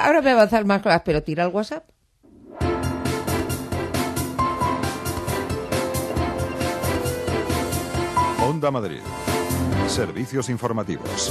ahora voy a avanzar más cosas, pero tira el WhatsApp. Onda Madrid. Servicios informativos.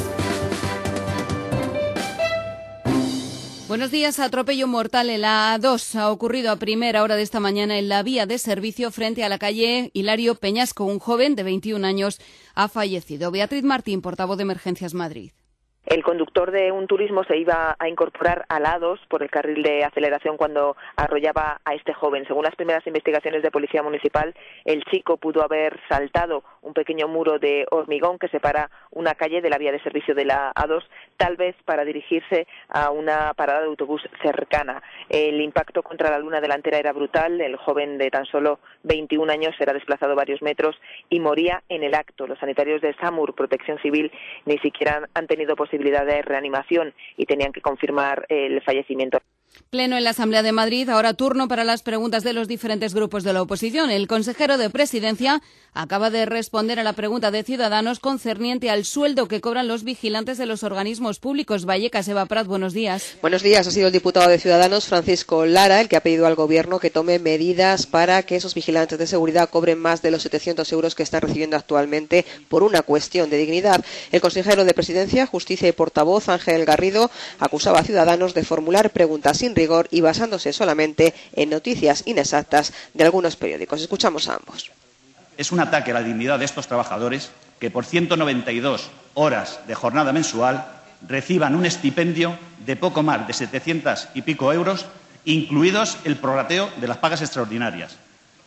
Buenos días. Atropello mortal en la A2 ha ocurrido a primera hora de esta mañana en la vía de servicio frente a la calle Hilario Peñasco. Un joven de 21 años ha fallecido. Beatriz Martín, portavoz de Emergencias Madrid. El conductor de un turismo se iba a incorporar al A2 por el carril de aceleración cuando arrollaba a este joven. Según las primeras investigaciones de Policía Municipal, el chico pudo haber saltado un pequeño muro de hormigón que separa una calle de la vía de servicio de la A2, tal vez para dirigirse a una parada de autobús cercana. El impacto contra la luna delantera era brutal. El joven de tan solo 21 años era desplazado varios metros y moría en el acto. Los sanitarios de SAMUR, Protección Civil, ni siquiera han tenido posibilidad de reanimación y tenían que confirmar el fallecimiento. Pleno en la Asamblea de Madrid, ahora turno para las preguntas de los diferentes grupos de la oposición. El consejero de Presidencia acaba de responder a la pregunta de Ciudadanos concerniente al sueldo que cobran los vigilantes de los organismos públicos. Vallecas, Eva Prat, buenos días. Buenos días. Ha sido el diputado de Ciudadanos, Francisco Lara, el que ha pedido al Gobierno que tome medidas para que esos vigilantes de seguridad cobren más de los 700 euros que están recibiendo actualmente por una cuestión de dignidad. El consejero de Presidencia, Justicia y portavoz, Ángel Garrido, acusaba a Ciudadanos de formular preguntas sin rigor y basándose solamente en noticias inexactas de algunos periódicos. Escuchamos a ambos. Es un ataque a la dignidad de estos trabajadores que por 192 horas de jornada mensual reciban un estipendio de poco más de 700 y pico euros, incluidos el prorrateo de las pagas extraordinarias.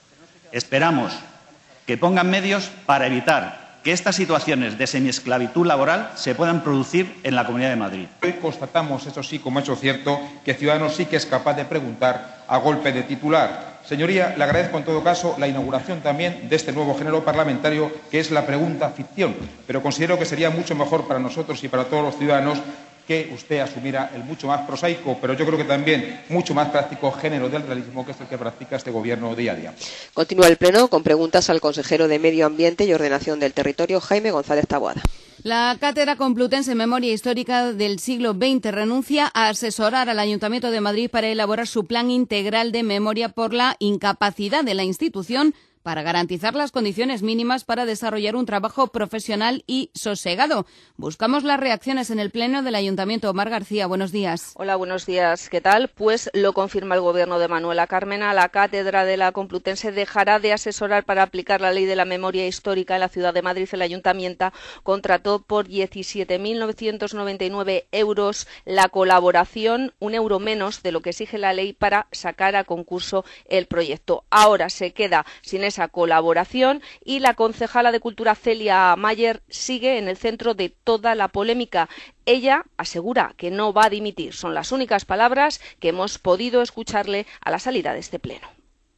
Esperamos que pongan medios para evitar que estas situaciones de semiesclavitud laboral se puedan producir en la Comunidad de Madrid. Hoy constatamos, eso sí, como hecho cierto, que Ciudadanos sí que es capaz de preguntar a golpe de titular. Señoría, le agradezco en todo caso la inauguración también de este nuevo género parlamentario que es la pregunta ficción, pero considero que sería mucho mejor para nosotros y para todos los ciudadanos que usted asumiera el mucho más prosaico, pero yo creo que también mucho más práctico género del realismo, que es el que practica este Gobierno día a día. Continúa el Pleno con preguntas al consejero de Medio Ambiente y Ordenación del Territorio, Jaime González Taboada. La Cátedra Complutense Memoria Histórica del siglo XX renuncia a asesorar al Ayuntamiento de Madrid para elaborar su plan integral de memoria por la incapacidad de la institución para garantizar las condiciones mínimas para desarrollar un trabajo profesional y sosegado. Buscamos las reacciones en el Pleno del Ayuntamiento. Omar García, buenos días. Hola, buenos días. ¿Qué tal? Pues lo confirma el Gobierno de Manuela Carmena. La Cátedra de la Complutense dejará de asesorar para aplicar la Ley de la Memoria Histórica en la Ciudad de Madrid. El Ayuntamiento contrató por 17.999 euros la colaboración, €1 menos de lo que exige la ley, para sacar a concurso el proyecto. Ahora se queda sin esa colaboración y la concejala de Cultura, Celia Mayer, sigue en el centro de toda la polémica. Ella asegura que no va a dimitir. Son las únicas palabras que hemos podido escucharle a la salida de este pleno.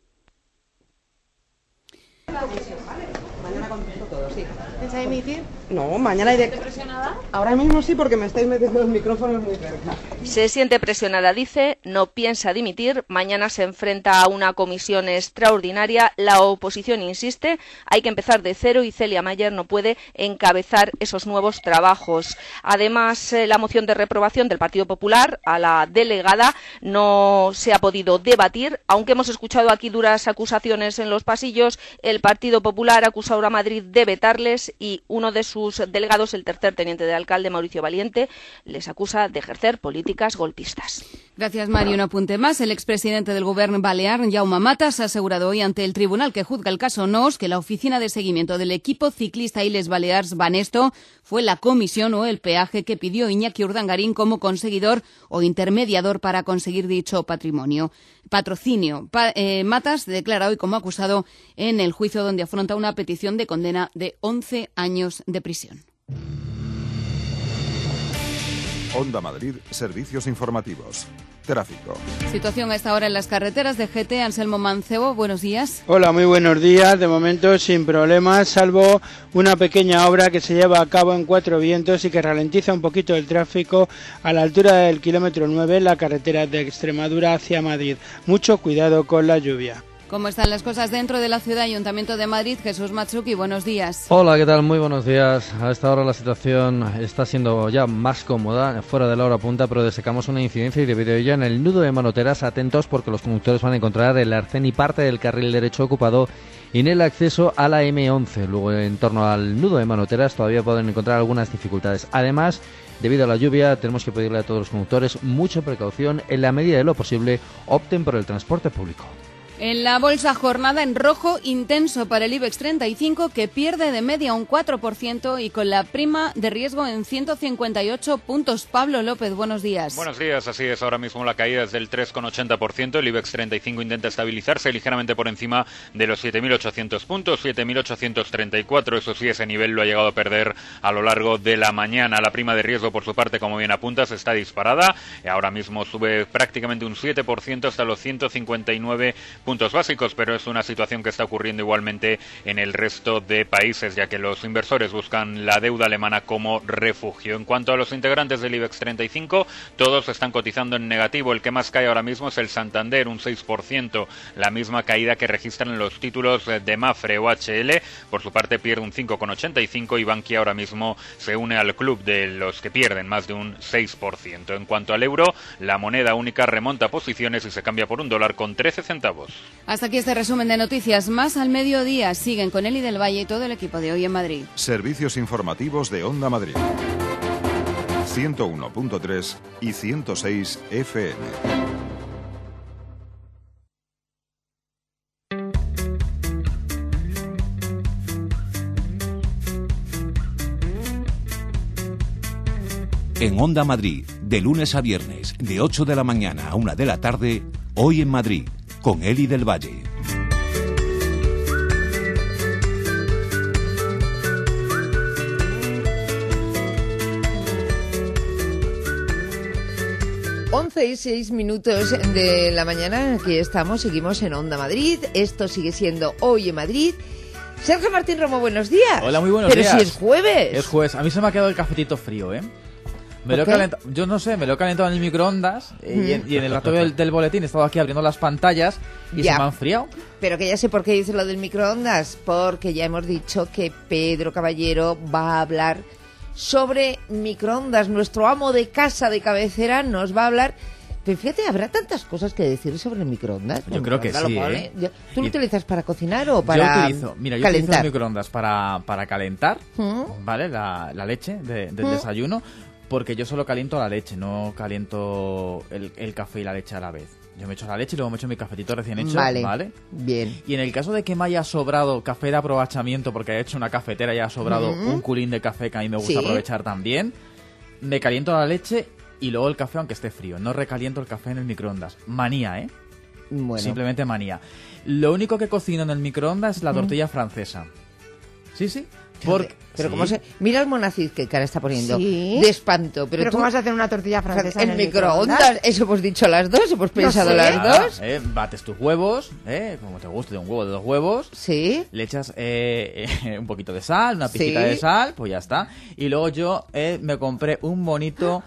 Mañana contesto todo, sí. ¿Pensáis emitir? No, mañana iré. ¿Estás presionada? Ahora mismo sí, porque me estáis metiendo los micrófonos muy cerca. Se siente presionada, dice, no piensa dimitir. Mañana se enfrenta a una comisión extraordinaria. La oposición insiste, hay que empezar de cero y Celia Mayer no puede encabezar esos nuevos trabajos. Además, la moción de reprobación del Partido Popular a la delegada no se ha podido debatir, aunque hemos escuchado aquí duras acusaciones en los pasillos. El Partido Popular acusa ahora a Madrid de vetarles y uno de sus delegados, el tercer teniente de alcalde, Mauricio Valiente, les acusa de ejercer políticas golpistas. Gracias, Mario. Un apunte más. El expresidente del Gobierno balear, Jaume Matas, ha asegurado hoy ante el tribunal que juzga el caso NOS que la oficina de seguimiento del equipo ciclista Illes Balears Banesto fue la comisión o el peaje que pidió Iñaki Urdangarín como conseguidor o intermediador para conseguir dicho patrocinio. Matas declara hoy como acusado en el juicio donde afronta una petición de condena de 11 años de prisión. Onda Madrid, servicios informativos. Tráfico. Situación a esta hora en las carreteras de GT. Anselmo Mancebo, buenos días. Hola, muy buenos días. De momento sin problemas, salvo una pequeña obra que se lleva a cabo en Cuatro Vientos y que ralentiza un poquito el tráfico a la altura del kilómetro 9 en la carretera de Extremadura hacia Madrid. Mucho cuidado con la lluvia. ¿Cómo están las cosas dentro de la ciudad? Ayuntamiento de Madrid, Jesús Matsuki, buenos días. Hola, ¿qué tal? Muy buenos días. A esta hora la situación está siendo ya más cómoda, fuera de la hora punta, pero destacamos una incidencia y debido a ello en el nudo de Manoteras, atentos porque los conductores van a encontrar el arcén y parte del carril derecho ocupado y en el acceso a la M11. Luego, en torno al nudo de Manoteras, todavía pueden encontrar algunas dificultades. Además, debido a la lluvia, tenemos que pedirle a todos los conductores mucha precaución. En la medida de lo posible, opten por el transporte público. En la bolsa, jornada en rojo intenso para el IBEX 35, que pierde de media un 4% y con la prima de riesgo en 158 puntos. Pablo López, buenos días. Buenos días, así es. Ahora mismo la caída es del 3,80%. El IBEX 35 intenta estabilizarse ligeramente por encima de los 7.800 puntos, 7.834. Eso sí, ese nivel lo ha llegado a perder a lo largo de la mañana. La prima de riesgo, por su parte, como bien apuntas, está disparada. Ahora mismo sube prácticamente un 7% hasta los 159 puntos básicos, pero es una situación que está ocurriendo igualmente en el resto de países, ya que los inversores buscan la deuda alemana como refugio. En cuanto a los integrantes del IBEX 35, todos están cotizando en negativo. El que más cae ahora mismo es el Santander, un 6%, la misma caída que registran los títulos de Mafre o HL. Por su parte pierde un 5,85 y Bankia ahora mismo se une al club de los que pierden más de un 6%. En cuanto al euro, la moneda única remonta posiciones y se cambia por $1 con 13 centavos. Hasta aquí este resumen de noticias. Más al mediodía. Siguen con Eli del Valle y todo el equipo de Hoy en Madrid. Servicios informativos de Onda Madrid. 101.3 y 106 FM. En Onda Madrid, de lunes a viernes, de 8 de la mañana a 1 de la tarde, Hoy en Madrid, con Eli del Valle. Once y 6 minutos de la mañana, aquí estamos, seguimos en Onda Madrid, esto sigue siendo Hoy en Madrid. Sergio Martín Romo, buenos días. Hola, muy buenos días. Pero si es jueves. Es jueves, a mí se me ha quedado el cafetito frío, ¿eh? Yo no sé, me lo he calentado en el microondas y en el rato del boletín he estado aquí abriendo las pantallas y se me ha enfriado. Pero que ya sé por qué dice lo del microondas, porque ya hemos dicho que Pedro Caballero va a hablar sobre microondas. Nuestro amo de casa de cabecera nos va a hablar. Pero fíjate, ¿habrá tantas cosas que decir sobre el microondas? Yo creo que sí, ¿eh? ¿Tú lo utilizas para cocinar o para yo utilizo el microondas para calentar, ¿vale? La leche del desayuno. Porque yo solo caliento la leche, no caliento el café y la leche a la vez. Yo me echo la leche y luego me echo mi cafetito recién hecho, ¿vale? Bien. Y en el caso de que me haya sobrado café de aprovechamiento, porque haya hecho una cafetera y haya sobrado un culín de café que a mí me gusta aprovechar también, me caliento la leche y luego el café aunque esté frío. No recaliento el café en el microondas. Manía, ¿eh? Bueno. Simplemente manía. Lo único que cocino en el microondas es la tortilla francesa. Sí. Pero ¿cómo se...? Mira el Monacid que cara está poniendo. Sí. De espanto. Pero ¿cómo vas a hacer una tortilla francesa en el microondas? Eso hemos dicho las dos, hemos pensado las dos. Bates tus huevos, como te guste, de un huevo, de 2 huevos. Sí. Le echas un poquito de sal, una pizquita de sal, pues ya está. Y luego yo me compré un bonito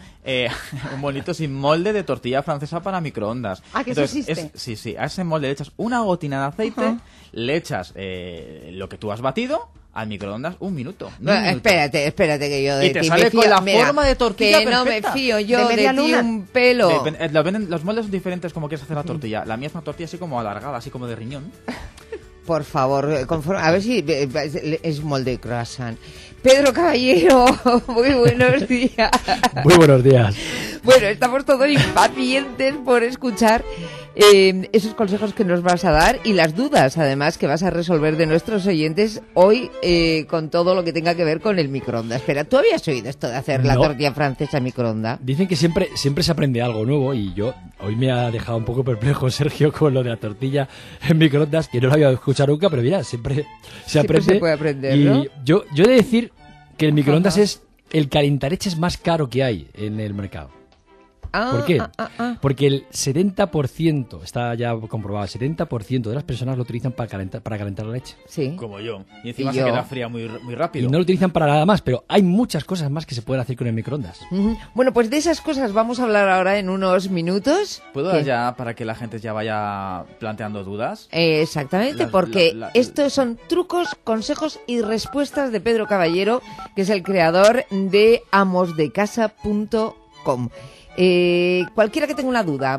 sin molde de tortilla francesa para microondas. Ah, que entonces, eso existe. Sí, a ese molde le echas una gotina de aceite, le echas lo que tú has batido al microondas un minuto. Espérate que yo de ti me fío. Y te sale con la forma de tortilla que perfecta. No me fío yo de ti un pelo. Los moldes son diferentes como quieres hacer la tortilla. La mía es una tortilla así como alargada, así como de riñón. Por favor, a ver si es molde croissant. Pedro Caballero, muy buenos días. Muy buenos días. Bueno, estamos todos impacientes por escuchar esos consejos que nos vas a dar y las dudas, además, que vas a resolver de nuestros oyentes hoy con todo lo que tenga que ver con el microondas. Espera, ¿tú habías oído esto de hacer la tortilla francesa en microondas? Dicen que siempre se aprende algo nuevo y hoy me ha dejado un poco perplejo Sergio con lo de la tortilla en microondas, que no lo había escuchado nunca, pero mira, siempre se aprende. Se puede aprender, ¿no? Y yo he de decir que el microondas es el calentaleches más caro que hay en el mercado. ¿Por qué? Porque el 70%, está ya comprobado, el 70% de las personas lo utilizan para calentar la leche. Sí. Como yo. Y encima se queda fría muy rápido. Y no lo utilizan para nada más, pero hay muchas cosas más que se pueden hacer con el microondas. Bueno, pues de esas cosas vamos a hablar ahora en unos minutos. ¿Puedo ya, para que la gente ya vaya planteando dudas? Exactamente, porque estos son trucos, consejos y respuestas de Pedro Caballero, que es el creador de amosdecasa.com. Cualquiera que tenga una duda,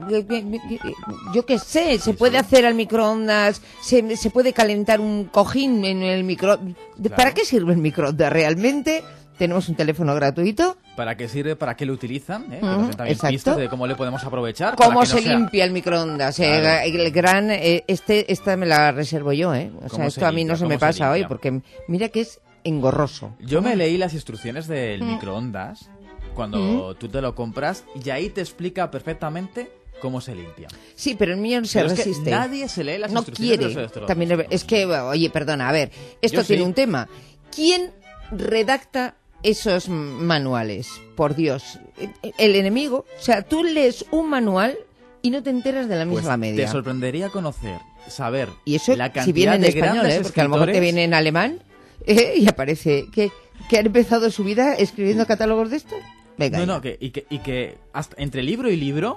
yo qué sé, se puede hacer al microondas, se puede calentar un cojín en el microondas. Claro. ¿Para qué sirve el microondas realmente? Tenemos un teléfono gratuito. ¿Para qué sirve? ¿Para qué lo utilizan? Que nos den también pistas de cómo le podemos aprovechar. ¿Cómo se limpia el microondas? Claro. El gran... esta me la reservo yo, O sea, esto a mí no se me pasa hoy, porque mira que es engorroso. Yo me leí las instrucciones del microondas cuando tú te lo compras y ahí te explica perfectamente cómo se limpia. Sí, pero el mío no se resiste. Es que nadie se lee las no instrucciones quiere. de los electrodomésticos. También es que, oye, perdona, a ver, esto Yo tiene sí. un tema. ¿Quién redacta esos manuales? Por Dios. El enemigo. O sea, tú lees un manual y no te enteras de la misma media. Te sorprendería saber y eso, la cantidad si viene en de español, grandes porque a lo mejor te viene en alemán y aparece que han empezado su vida escribiendo catálogos de esto. Venga, y que hasta entre libro y libro,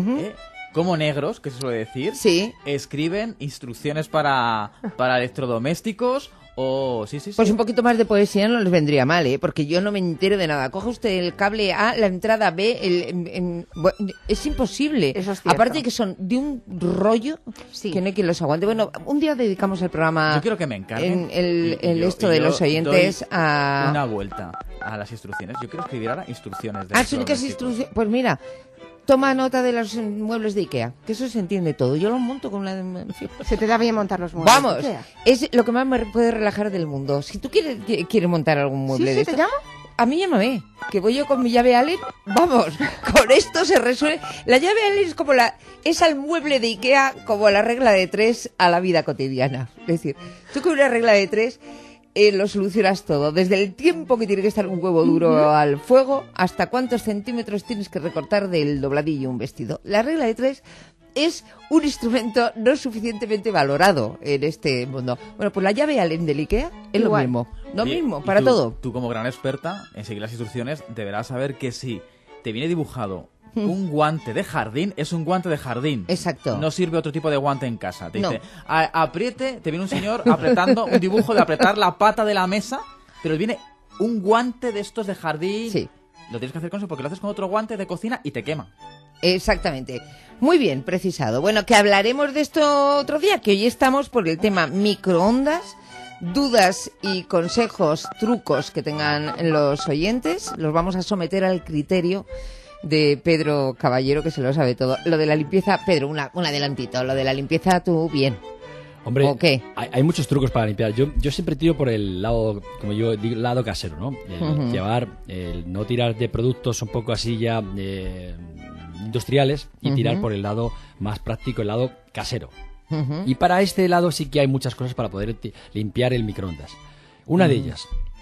como negros, que se suele decir, escriben instrucciones para electrodomésticos o... Sí. Pues un poquito más de poesía no les vendría mal, porque yo no me entero de nada. Coge usted el cable A, la entrada B, es imposible. Eso es cierto. Aparte que son de un rollo que no hay quien los aguante. Bueno, un día dedicamos el programa... Yo quiero que me encarguen de los oyentes a... una vuelta a las instrucciones. Yo quiero escribir ahora instrucciones de son únicas instrucciones. Pues mira... Toma nota de los muebles de Ikea, que eso se entiende todo. Yo lo monto con una... Se te da bien montar los muebles. Vamos, es lo que más me puede relajar del mundo. Si tú quieres montar algún mueble de esto... ¿te llamo? A mí llámame, que voy yo con mi llave Allen. Vamos, con esto se resuelve. La llave Allen es al mueble de Ikea como la regla de 3 a la vida cotidiana. Es decir, tú con una regla de 3... lo solucionas todo, desde el tiempo que tiene que estar un huevo duro al fuego hasta cuántos centímetros tienes que recortar del dobladillo un vestido. La regla de 3 es un instrumento no suficientemente valorado en este mundo. Bueno, pues la llave Allen del Ikea es lo mismo, para todo. Tú como gran experta en seguir las instrucciones deberás saber que si te viene dibujado un guante de jardín, es un guante de jardín. Exacto. No sirve otro tipo de guante en casa. Te dice, apriete, te viene un señor apretando un dibujo de apretar la pata de la mesa, pero viene un guante de estos de jardín. Sí. Lo tienes que hacer con eso porque lo haces con otro guante de cocina y te quema. Exactamente. Muy bien, precisado. Bueno, que hablaremos de esto otro día, que hoy estamos por el tema microondas. Dudas y consejos, trucos que tengan los oyentes, los vamos a someter al criterio de Pedro Caballero, que se lo sabe todo. Lo de la limpieza, Pedro, un adelantito. Lo de la limpieza, tú bien. Hombre, ¿o qué? Hay muchos trucos para limpiar. Yo siempre tiro por el lado, como yo digo, lado casero, ¿no? No tirar de productos un poco así ya industriales y tirar por el lado más práctico, el lado casero. Y para este lado sí que hay muchas cosas para poder limpiar el microondas. Una de ellas,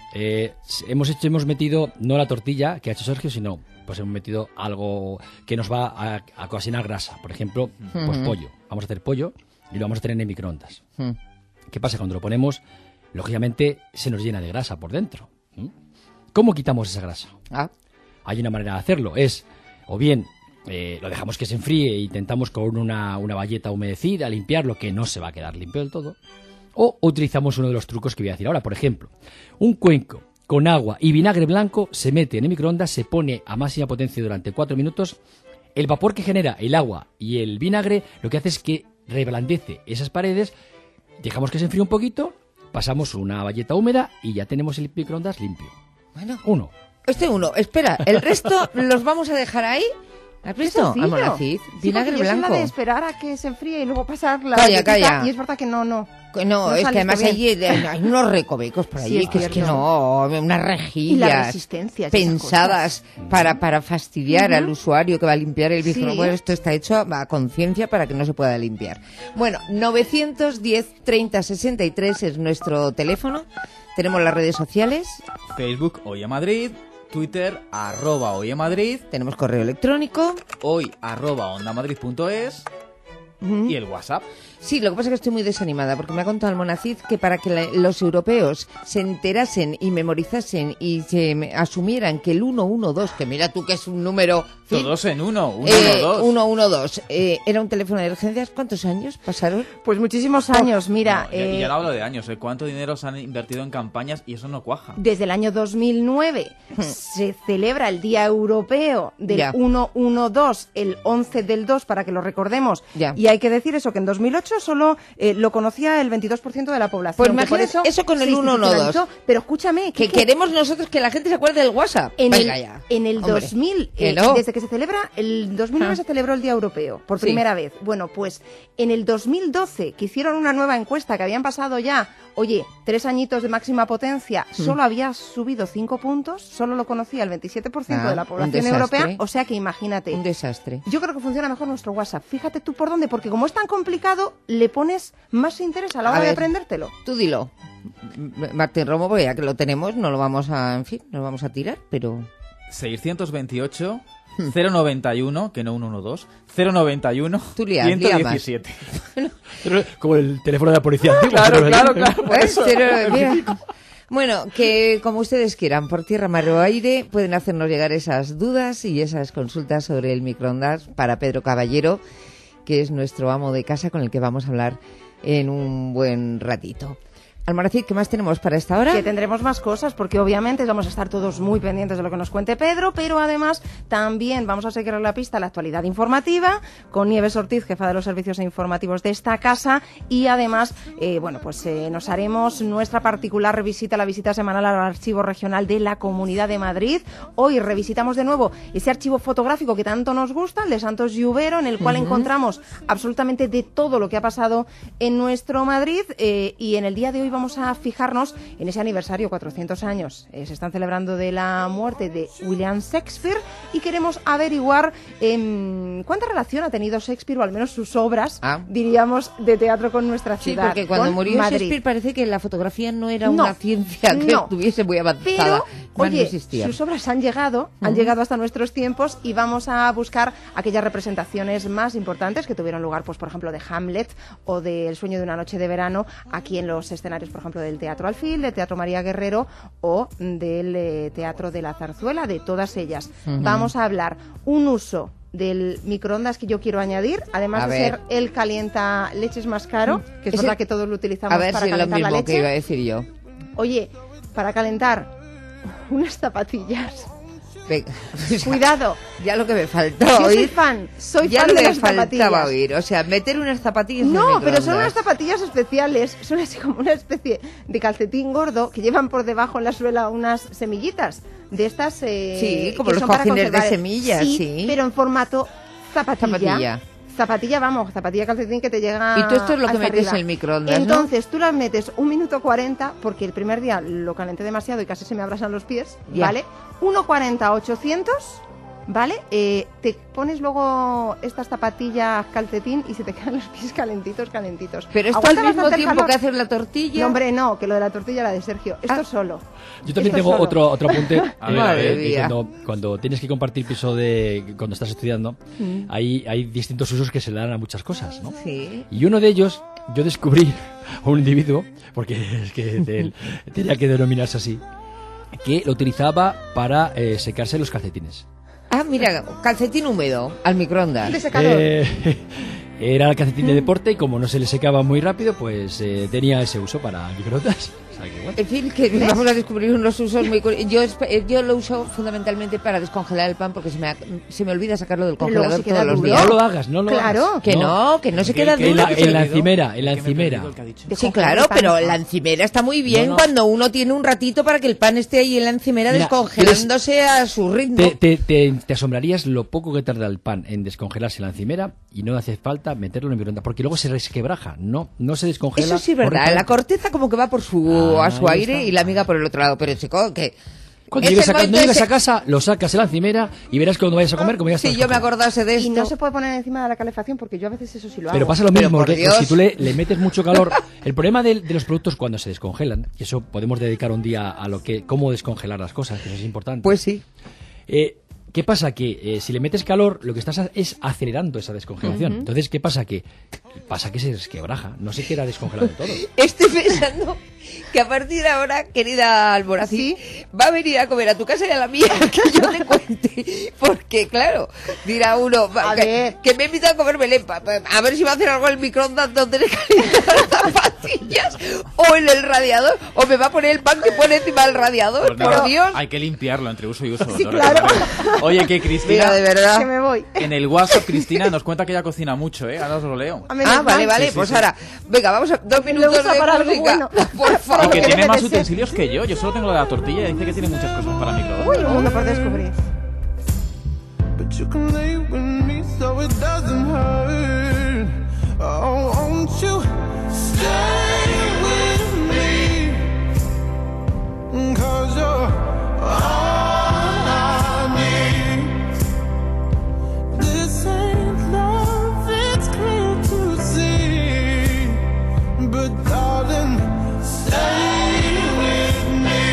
hemos metido no la tortilla que ha hecho Sergio, sino pues hemos metido algo que nos va a cocinar grasa. Por ejemplo, pues pollo. Vamos a hacer pollo y lo vamos a tener en el microondas. ¿Qué pasa? Cuando lo ponemos, lógicamente se nos llena de grasa por dentro. ¿Cómo quitamos esa grasa? Hay una manera de hacerlo. Es, o bien, lo dejamos que se enfríe e intentamos con una bayeta humedecida limpiarlo, que no se va a quedar limpio del todo. O utilizamos uno de los trucos que voy a decir ahora. Por ejemplo, un cuenco con agua y vinagre blanco se mete en el microondas, se pone a máxima potencia durante 4 minutos. El vapor que genera el agua y el vinagre lo que hace es que reblandece esas paredes, dejamos que se enfríe un poquito, pasamos una bayeta húmeda y ya tenemos el microondas limpio. Bueno, uno. Espera, el resto los vamos a dejar ahí. ¿Has visto? Amolacid, vinagre blanco. Es la de esperar a que se enfríe y luego pasar la calla. Y es verdad que no. No, es que además hay unos recovecos por allí, que es que unas rejillas pensadas para fastidiar al usuario que va a limpiar el microondas. Bueno, esto está hecho a conciencia para que no se pueda limpiar. Bueno, 910 30 63 es nuestro teléfono. Tenemos las redes sociales. Facebook, Hoy en Madrid. Twitter, @Hoy en Madrid. Tenemos correo electrónico. Hoy, @ondamadrid.es. Y el WhatsApp. Sí, lo que pasa es que estoy muy desanimada porque me ha contado Almonacid que para que los europeos se enterasen y memorizasen y se asumieran que el 112, que mira tú que es un número... Todos en uno, 112. Era un teléfono de urgencias. ¿Cuántos años pasaron? Pues muchísimos años, mira. Y ya no hablo de años, ¿cuánto dinero se han invertido en campañas? Y eso no cuaja. Desde el año 2009 se celebra el Día Europeo del 112, el 11 del 2, para que lo recordemos. Ya. Y hay que decir eso, que en 2008 solo lo conocía el 22% de la población. Pues imagínate eso con el 112. Pero escúchame, que queremos nosotros que la gente se acuerde del WhatsApp. En el 2000, desde que se celebra, el 2009 se celebró el Día Europeo, por primera vez. Bueno, pues en el 2012, que hicieron una nueva encuesta, que habían pasado ya, 3 añitos de máxima potencia, solo había subido 5 puntos, solo lo conocía el 27% de la población europea, o sea que imagínate. Un desastre. Yo creo que funciona mejor nuestro WhatsApp. Fíjate tú por dónde, porque como es tan complicado, le pones más interés a la hora de aprendértelo. Tú dilo. Martín Romo, porque ya que lo tenemos, no lo vamos a tirar, pero... 628 091, que no 112, 091 117. Como el teléfono de la policía. Claro. Bueno, que como ustedes quieran, por tierra, mar o aire, pueden hacernos llegar esas dudas y esas consultas sobre el microondas para Pedro Caballero, que es nuestro amo de casa con el que vamos a hablar en un buen ratito. Almonacid, ¿qué más tenemos para esta hora? Que tendremos más cosas, porque obviamente vamos a estar todos muy pendientes de lo que nos cuente Pedro, pero además también vamos a seguir la pista a la actualidad informativa con Nieves Ortiz, jefa de los servicios informativos de esta casa, y además, nos haremos nuestra particular visita, la visita semanal al Archivo Regional de la Comunidad de Madrid. Hoy revisitamos de nuevo ese archivo fotográfico que tanto nos gusta, el de Santos Lluvero, en el cual encontramos absolutamente de todo lo que ha pasado en nuestro Madrid, y en el día de hoy vamos a fijarnos en ese aniversario, 400 años. Se están celebrando de la muerte de William Shakespeare y queremos averiguar cuánta relación ha tenido Shakespeare, o al menos sus obras, diríamos, de teatro con nuestra ciudad. Sí, porque cuando murió Madrid. Shakespeare parece que la fotografía no era una ciencia que estuviese muy avanzada. Pero, sus obras han llegado hasta nuestros tiempos, y vamos a buscar aquellas representaciones más importantes que tuvieron lugar, pues por ejemplo, de Hamlet o de El sueño de una noche de verano, aquí en los escenarios, por ejemplo, del Teatro Alfil, del Teatro María Guerrero o del Teatro de la Zarzuela, de todas ellas. Vamos a hablar un uso del microondas que yo quiero añadir, además de ser el calienta leches más caro, que es verdad que todos lo utilizamos para calentar la leche. Que iba a decir yo. Oye, para calentar unas zapatillas. Venga, cuidado, ya lo que me faltó yo oír. soy fan de las zapatillas. Oír, o sea, meter unas zapatillas en el No, microondas. pero son unas zapatillas especiales, son así como una especie de calcetín gordo que llevan por debajo en la suela unas semillitas de estas sí, como que los son para cojines de conservar. semillas, sí, pero en formato zapatilla, zapatilla calcetín que te llega. Y tú esto es lo que hasta metes arriba. en el microondas, Entonces tú las metes 1 minuto 40, porque el primer día lo calenté demasiado y casi se me abrasan los pies, ¿vale? 1:40 800, ¿vale? Te pones luego estas zapatillas calcetín y se te quedan los pies calentitos. Pero esto Aguanta al mismo bastante el tiempo calor. que hacer la tortilla. No, hombre, no, que lo de la tortilla era de Sergio. Esto solo. Yo también Esto tengo solo. otro apunte. Madre mía. Cuando tienes que compartir piso cuando estás estudiando, hay distintos usos que se le dan a muchas cosas, ¿no? Sí. Y uno de ellos, yo descubrí a un individuo, porque es que tenía que denominarse así, que lo utilizaba para secarse los calcetines. Ah, mira, calcetín húmedo al microondas. De secador. Era el calcetín de deporte y como no se le secaba muy rápido, pues tenía ese uso para microondas. O sea, que bueno. En fin, que vamos a descubrir unos usos muy yo lo uso fundamentalmente para descongelar el pan, porque se me olvida sacarlo del Pero luego congelador se queda todos los duro. días. No lo hagas, no lo Claro. hagas. Que no se queda duro. En la encimera. Sí, claro, pero la encimera está muy bien cuando uno tiene un ratito para que el pan esté ahí en la encimera descongelándose a su ritmo. Te asombrarías lo poco que tarda el pan en descongelarse en la encimera, y no hace falta meterlo en el microondas, porque luego se resquebraja, no se descongela. Eso sí es verdad, la corteza como que va a su ahí aire está. y la miga por el otro lado, pero chico, que Cuando llegues a casa, lo sacas en la encimera y verás que cuando vayas a comer, como ya estás. Si yo me acordase de esto. Y no se puede poner encima de la calefacción porque yo a veces eso sí lo hago. Pero pasa lo mismo, porque si tú le metes mucho calor. El problema de los productos cuando se descongelan, y eso podemos dedicar un día a cómo descongelar las cosas, que eso es importante. Pues sí. ¿Qué pasa? Que si le metes calor, lo que estás es acelerando esa descongelación. Entonces, ¿qué pasa? Que se resquebraja. No se queda descongelado todo. Estoy pensando que a partir de ahora, querida Almorací, va a venir a comer a tu casa y a la mía que yo te cuente. Porque, claro, dirá uno que me invita a comer Belén. A ver si va a hacer algo en el microondas donde le calientan las zapatillas o en el radiador. O me va a poner el pan que pone encima del radiador. Pues por Dios. Hay que limpiarlo entre uso y uso. Sí, claro. Oye, que Cristina... Mira, de verdad. Que me voy. En el WhatsApp, Cristina nos cuenta que ella cocina mucho, ¿eh? Ahora os lo leo. Vale. Pues ahora, venga, vamos a 2 minutos de música. Bueno. Por favor. Y que tiene más utensilios que yo. Yo solo tengo la tortilla y dice que tiene muchas cosas para microondas. Uy, un mundo por descubrir. But you can lay with me so it doesn't hurt. Oh, won't you stay with me? 'Cause you're all I need. This ain't love, it's clear to see. But darling, stay with me.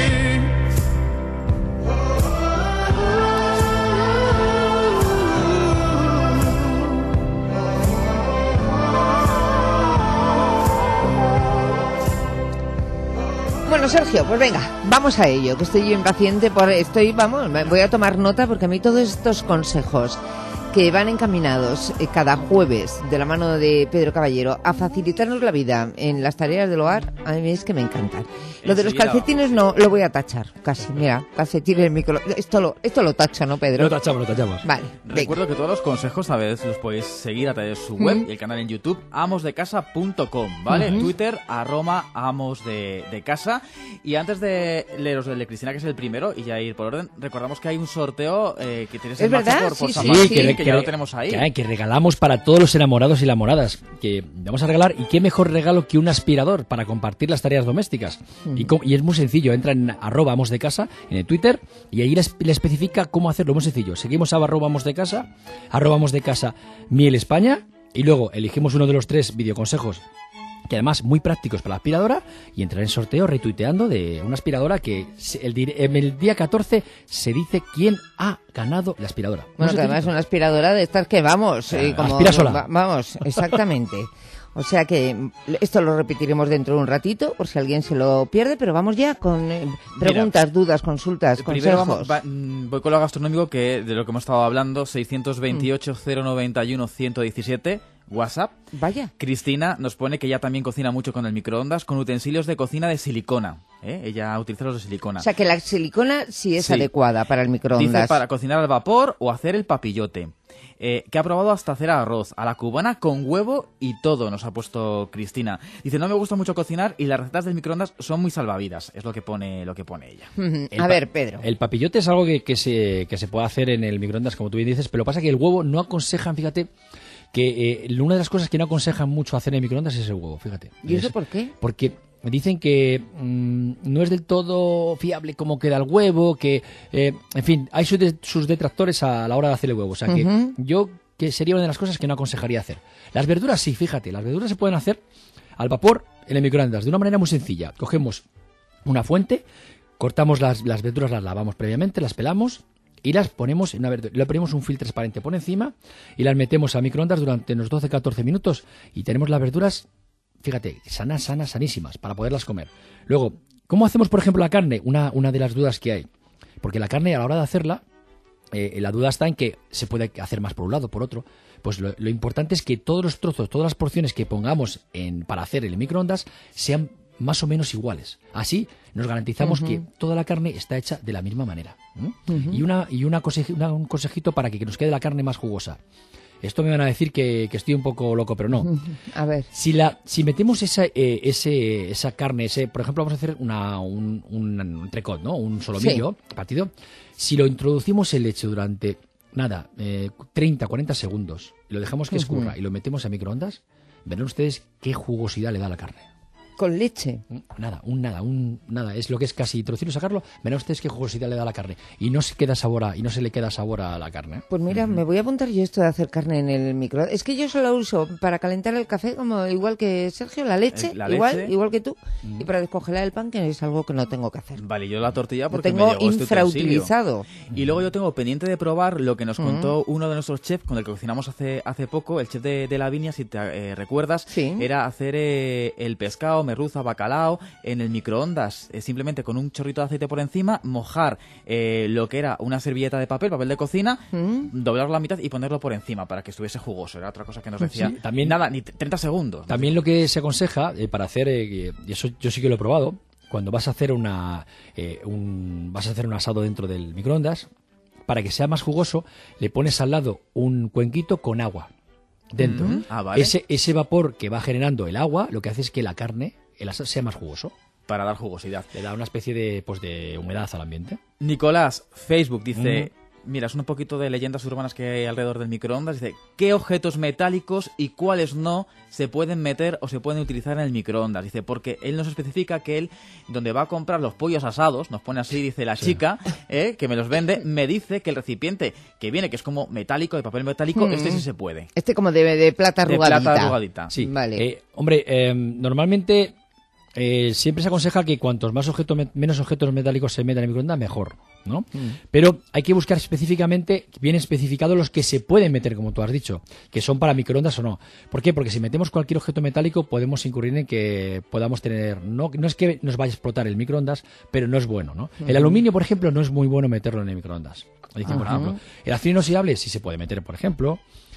Bueno, Sergio, pues venga, vamos a ello, que estoy yo impaciente, voy a tomar nota porque a mí todos estos consejos que van encaminados cada jueves de la mano de Pedro Caballero a facilitarnos la vida en las tareas del hogar, a mí es que me encantan. Lo de los calcetines no, lo voy a tachar, casi, mira, calcetines, micro... Esto lo tacho, ¿no, Pedro? Lo tachamos. Vale. Recuerdo que todos los consejos a veces los podéis seguir a través de su web y el canal en YouTube, amosdecasa.com, ¿vale? Twitter, @amosdecasa. Y antes de leeros el de Cristina, que es el primero, y ya ir por orden, recordamos que hay un sorteo que tienes en marcha por San Martín, que ya lo tenemos ahí. Que regalamos para todos los enamorados y enamoradas. Que vamos a regalar, y qué mejor regalo que un aspirador para compartir las tareas domésticas. Y es muy sencillo, entra en @amosdecasa en el Twitter y ahí le especifica cómo hacerlo, muy sencillo. Seguimos @amosdecasa, @amosdecasa Miel España, y luego elegimos uno de los 3 videoconsejos que además muy prácticos para la aspiradora, y entrar en sorteo retuiteando de una aspiradora que en el día 14 se dice quién ha ganado la aspiradora. Bueno, que además es una aspiradora de estas que vamos, como aspira sola. Vamos, exactamente. O sea que esto lo repetiremos dentro de un ratito, por si alguien se lo pierde, pero vamos ya con preguntas, dudas, consultas, consejos. Voy con lo gastronómico, que de lo que hemos estado hablando, 628-091-117, WhatsApp. Vaya. Cristina nos pone que ella también cocina mucho con el microondas, con utensilios de cocina de silicona. Ella utiliza los de silicona. O sea que la silicona sí es adecuada para el microondas. Dice para cocinar al vapor o hacer el papillote. Que ha probado hasta hacer arroz a la cubana con huevo y todo, nos ha puesto Cristina. Dice, no me gusta mucho cocinar y las recetas del microondas son muy salvavidas, es lo que pone ella. A ver, Pedro. El papillote es algo que se puede hacer en el microondas, como tú bien dices, pero pasa que el huevo no aconsejan, fíjate, que una de las cosas que no aconsejan mucho hacer en el microondas es el huevo, fíjate. ¿Y eso por qué? Porque dicen que no es del todo fiable cómo queda el huevo, que, en fin, hay sus detractores a la hora de hacer el huevo. O sea que sería una de las cosas que no aconsejaría hacer. Las verduras sí, fíjate, las verduras se pueden hacer al vapor en el microondas de una manera muy sencilla. Cogemos una fuente, cortamos las verduras, las lavamos previamente, las pelamos y las ponemos en le ponemos un film transparente por encima y las metemos al microondas durante unos 12-14 minutos y tenemos las verduras, fíjate, sanísimas para poderlas comer. Luego, ¿cómo hacemos, por ejemplo, la carne? Una de las dudas que hay. Porque la carne, a la hora de hacerla, la duda está en que se puede hacer más por un lado, por otro. Pues lo importante es que todos los trozos, todas las porciones que pongamos para hacer el microondas sean más o menos iguales. Así nos garantizamos que toda la carne está hecha de la misma manera. Y un consejito para que nos quede la carne más jugosa. Esto me van a decir que estoy un poco loco, pero no. A ver. Si metemos esa carne, por ejemplo, vamos a hacer un entrecot, ¿no? Un solomillo partido. Si lo introducimos en leche durante, 30, 40 segundos, y lo dejamos que escurra y lo metemos a microondas, verán ustedes qué jugosidad le da a la carne. con leche. Nada. Es lo que es casi introducirlo, sacarlo, menos es que jugosidad le da a la carne. Y no se le queda sabor a la carne. Pues mira, me voy a apuntar yo esto de hacer carne en el micro. Es que yo solo uso para calentar el café, como igual que Sergio, la leche, igual que tú, y para descongelar el pan, que es algo que no tengo que hacer. Vale, yo la tortilla porque lo tengo me llegó infrautilizado. Y luego yo tengo pendiente de probar lo que nos contó uno de nuestros chefs con el que cocinamos hace poco, el chef de Lavinia, si te recuerdas, era hacer el pescado, merluza, bacalao en el microondas, simplemente con un chorrito de aceite por encima, mojar lo que era una servilleta de papel de cocina, doblarlo a la mitad y ponerlo por encima para que estuviese jugoso. Era otra cosa que nos decía. Sí, también, nada, ni 30 segundos. También lo que se aconseja para hacer, y eso yo sí que lo he probado, cuando vas a hacer un asado dentro del microondas, para que sea más jugoso, le pones al lado un cuenquito con agua dentro. Vale. Ese vapor que va generando el agua, lo que hace es que la carne, el asado, sea más jugoso. Para dar jugosidad. Le da una especie de humedad al ambiente. Nicolás, Facebook, dice... Mira, es un poquito de leyendas urbanas que hay alrededor del microondas. Dice, ¿qué objetos metálicos y cuáles no se pueden meter o se pueden utilizar en el microondas? Dice, porque él nos especifica que él, donde va a comprar los pollos asados, nos pone así, dice la chica, que me los vende, me dice que el recipiente que viene, que es como metálico, de papel metálico, este sí se puede. Este como de plata arrugadita. De plata arrugadita. Sí. Vale. Normalmente... siempre se aconseja que cuantos menos objetos metálicos se metan en el microondas, mejor, ¿no? Pero hay que buscar específicamente, bien especificados los que se pueden meter, como tú has dicho, que son para microondas o no. ¿Por qué? Porque si metemos cualquier objeto metálico podemos incurrir en que podamos tener... No es que nos vaya a explotar el microondas, pero no es bueno, ¿no? El aluminio, por ejemplo, no es muy bueno meterlo en el microondas. Dicen, por ejemplo, el acero inoxidable sí se puede meter, por ejemplo.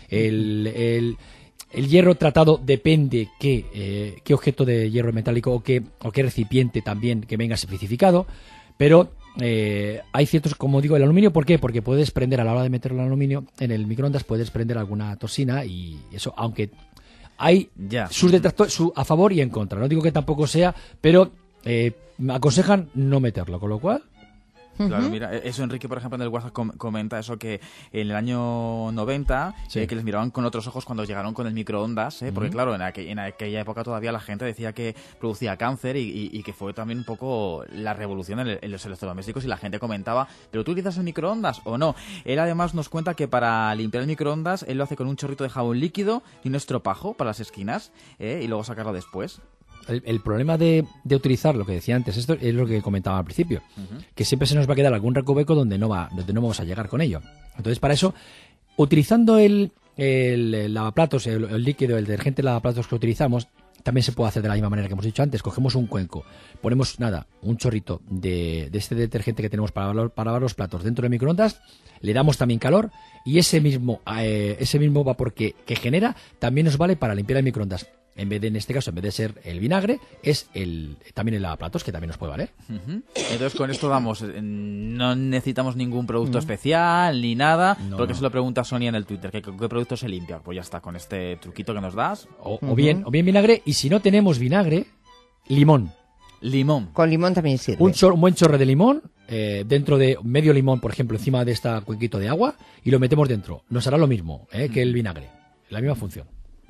El hierro tratado depende qué objeto de hierro metálico o qué recipiente también que venga especificado, pero hay ciertos, como digo, el aluminio, ¿por qué? Porque puedes prender, a la hora de meterlo en aluminio en el microondas, puedes prender alguna toxina y eso, aunque hay sus detractores a favor y en contra. No digo que tampoco sea, pero aconsejan no meterlo, con lo cual... Claro, mira, eso Enrique, por ejemplo, en el WhatsApp comenta eso, que en el año 90 que les miraban con otros ojos cuando llegaron con el microondas, porque claro, en aquella época todavía la gente decía que producía cáncer y que fue también un poco la revolución en los electrodomésticos y la gente comentaba, ¿pero tú utilizas el microondas o no? Él además nos cuenta que para limpiar el microondas él lo hace con un chorrito de jabón líquido y un estropajo para las esquinas y luego sacarlo después. El problema de utilizar lo que decía antes, esto es lo que comentaba al principio, que siempre se nos va a quedar algún recoveco donde no vamos a llegar con ello. Entonces, para eso, utilizando el lavaplatos, el líquido, el detergente lavaplatos que utilizamos, también se puede hacer de la misma manera que hemos dicho antes. Cogemos un cuenco, ponemos un chorrito de este detergente que tenemos para lavar los platos dentro del microondas, le damos también calor y ese mismo vapor que genera también nos vale para limpiar el microondas. En este caso, en vez de ser el vinagre, es también el lavaplatos, que también nos puede valer. Entonces, con esto no necesitamos ningún producto especial ni nada, porque se lo pregunta Sonia en el Twitter, ¿qué producto se limpia? Pues ya está, con este truquito que nos das. O bien vinagre, y si no tenemos vinagre, limón. Limón. Con limón también sirve. Un buen chorro de limón, dentro de medio limón, por ejemplo, encima de este cuenquito de agua, y lo metemos dentro. Nos hará lo mismo que el vinagre, la misma función.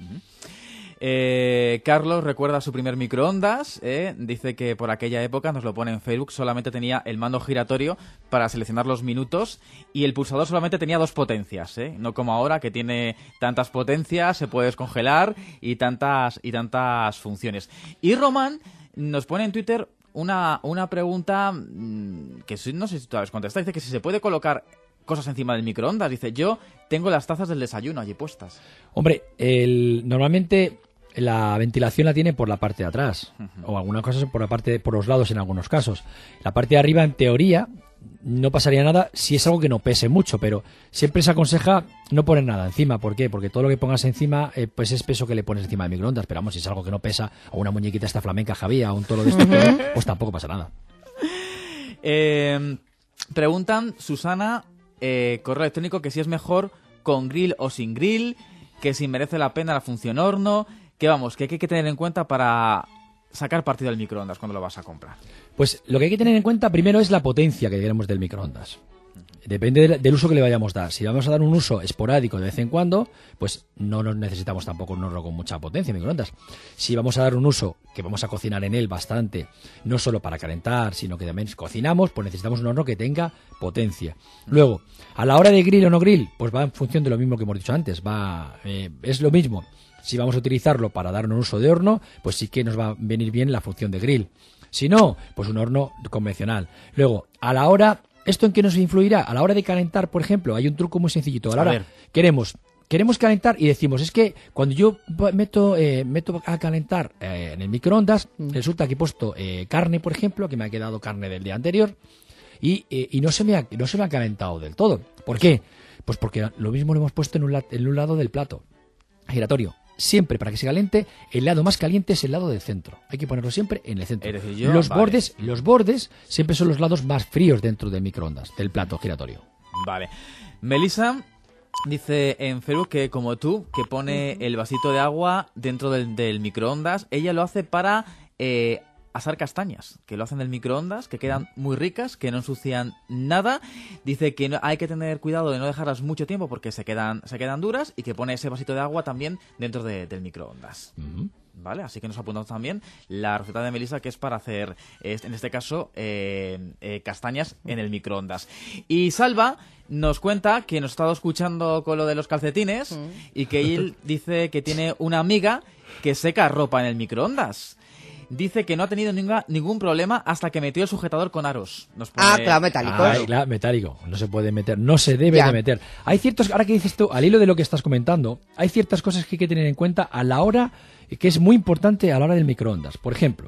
Carlos recuerda su primer microondas, dice que por aquella época, nos lo pone en Facebook, solamente tenía el mando giratorio para seleccionar los minutos y el pulsador solamente tenía 2 potencias, no como ahora que tiene tantas potencias, se puede descongelar y tantas funciones. Y Román nos pone en Twitter una pregunta que no sé si tú sabes contestar, dice que si se puede colocar cosas encima del microondas. Dice, yo tengo las tazas del desayuno allí puestas. Hombre, normalmente la ventilación la tiene por la parte de atrás, o algunas cosas por los lados en algunos casos. La parte de arriba, en teoría, no pasaría nada si es algo que no pese mucho, pero siempre se aconseja no poner nada encima. ¿Por qué? Porque todo lo que pongas encima pues es peso que le pones encima del microondas. Pero vamos, si es algo que no pesa, o una muñequita esta flamenca Javier, o un toro de esto, pues tampoco pasa nada. Preguntan, Susana, correo electrónico, que si es mejor con grill o sin grill, que si merece la pena la función horno, que vamos, que hay que tener en cuenta para sacar partido del microondas cuando lo vas a comprar. Pues lo que hay que tener en cuenta primero es la potencia que queremos del microondas. Depende del uso que le vayamos a dar. Si vamos a dar un uso esporádico de vez en cuando, pues no nos necesitamos tampoco un horno con mucha potencia, microondas. Si vamos a dar un uso que vamos a cocinar en él bastante, no solo para calentar, sino que también cocinamos, pues necesitamos un horno que tenga potencia. Luego, a la hora de grill o no grill, pues va en función de lo mismo que hemos dicho antes. Es lo mismo. Si vamos a utilizarlo para dar un uso de horno, pues sí que nos va a venir bien la función de grill. Si no, pues un horno convencional. Luego, a la hora... ¿Esto en qué nos influirá? A la hora de calentar, por ejemplo, hay un truco muy sencillito. A la hora queremos calentar y decimos, es que cuando yo meto a calentar en el microondas, resulta que he puesto carne, por ejemplo, que me ha quedado carne del día anterior y no se me ha calentado del todo. ¿Por qué? Pues porque lo mismo lo hemos puesto en un lado del plato giratorio. Siempre, para que se caliente, el lado más caliente es el lado del centro. Hay que ponerlo siempre en el centro. Los bordes siempre son los lados más fríos dentro del microondas, del plato giratorio. Vale. Melissa dice en Facebook que, como tú, que pone el vasito de agua dentro del microondas. Ella lo hace para asar castañas, que lo hacen en el microondas, que quedan muy ricas, que no ensucian nada. Dice que hay que tener cuidado de no dejarlas mucho tiempo porque se quedan duras, y que pone ese vasito de agua también dentro del microondas. Vale, así que nos apuntamos también la receta de Melissa, que es para hacer, en este caso, castañas en el microondas. Y Salva nos cuenta que nos ha estado escuchando con lo de los calcetines y que él dice que tiene una amiga que seca ropa en el microondas. Dice que no ha tenido ningún problema hasta que metió el sujetador con aros. Claro, metálico. Claro, metálico. No se puede meter, no se debe de meter. Hay ciertos, ahora que dices tú, al hilo de lo que estás comentando, hay ciertas cosas que hay que tener en cuenta a la hora, que es muy importante a la hora del microondas. Por ejemplo,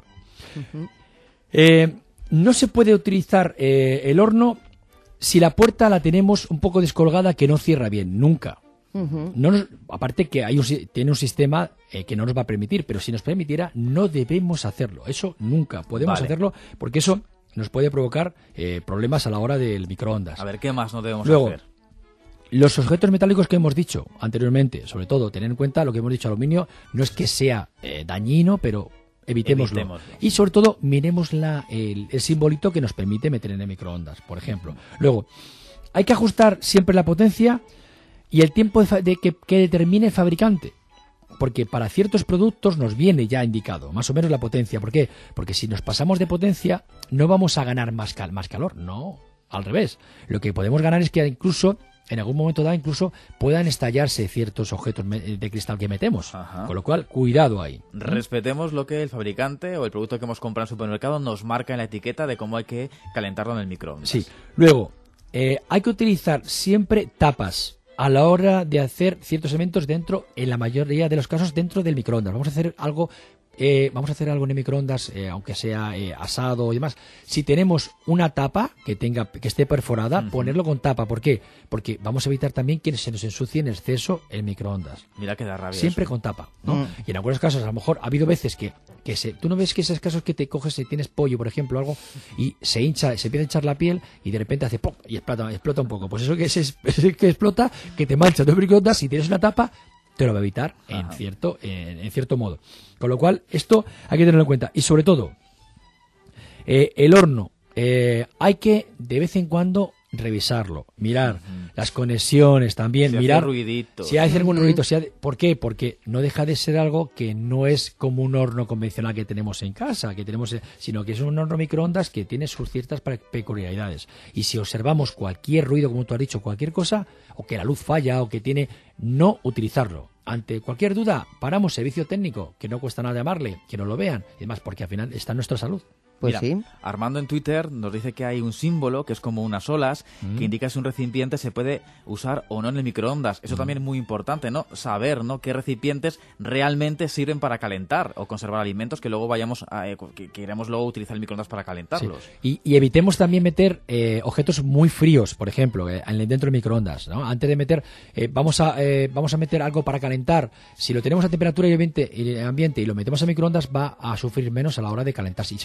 no se puede utilizar el horno si la puerta la tenemos un poco descolgada, que no cierra bien, nunca. Aparte que tiene un sistema que no nos va a permitir, pero si nos permitiera no debemos hacerlo. Eso nunca podemos hacerlo, porque eso nos puede provocar problemas a la hora del microondas. A ver, ¿qué más no debemos hacer? Los objetos metálicos que hemos dicho anteriormente, sobre todo tener en cuenta lo que hemos dicho, aluminio, no es que sea dañino, pero evitémoslo. Y sobre todo miremos el simbolito que nos permite meter en el microondas, por ejemplo. Luego, hay que ajustar siempre la potencia y el tiempo que determine el fabricante, porque para ciertos productos nos viene ya indicado más o menos la potencia. ¿Por qué? Porque si nos pasamos de potencia no vamos a ganar más calor, no, al revés. Lo que podemos ganar es que incluso en algún momento dado puedan estallarse ciertos objetos de cristal que metemos. Con lo cual, cuidado ahí. Respetemos lo que el fabricante o el producto que hemos comprado en el supermercado nos marca en la etiqueta de cómo hay que calentarlo en el microondas. Sí. Luego, hay que utilizar siempre tapas a la hora de hacer ciertos elementos en la mayoría de los casos, dentro del microondas. Vamos a hacer algo en el microondas, aunque sea asado y demás. Si tenemos una tapa que esté perforada, ponerlo con tapa. ¿Por qué? Porque vamos a evitar también que se nos ensucie en exceso el microondas. Mira que da rabia. Siempre con tapa, ¿no? Y en algunos casos, a lo mejor, ha habido veces que tú no ves que esos casos que te coges, si tienes pollo, por ejemplo, algo, y se empieza a hinchar la piel y de repente hace ¡pum! Y explota un poco. Pues eso que explota, que te mancha tu microondas, si tienes una tapa, te lo va a evitar en cierto modo. Con lo cual, esto hay que tenerlo en cuenta. Y sobre todo, el horno, hay que de vez en cuando revisarlo, mirar las conexiones también, mirar si hay algún ruidito. ¿Por qué? Porque no deja de ser algo que no es como un horno convencional que tenemos en casa, sino que es un horno microondas que tiene sus ciertas peculiaridades. Y si observamos cualquier ruido, como tú has dicho, cualquier cosa, o que la luz falla, o que no utilizarlo. Ante cualquier duda, paramos servicio técnico, que no cuesta nada llamarle, que nos lo vean, y demás, porque al final está nuestra salud. Pues mira, sí. Armando en Twitter nos dice que hay un símbolo que es como unas olas que indica si un recipiente se puede usar o no en el microondas. Eso también es muy importante, ¿no? Saber, ¿no?, qué recipientes realmente sirven para calentar o conservar alimentos que luego que queremos luego utilizar el microondas para calentarlos. Sí. Y evitemos también meter objetos muy fríos, por ejemplo, dentro del microondas, ¿no? Antes de meter, vamos a meter algo para calentar. Si lo tenemos a temperatura y ambiente y lo metemos al microondas, va a sufrir menos a la hora de calentarse y se va a calentar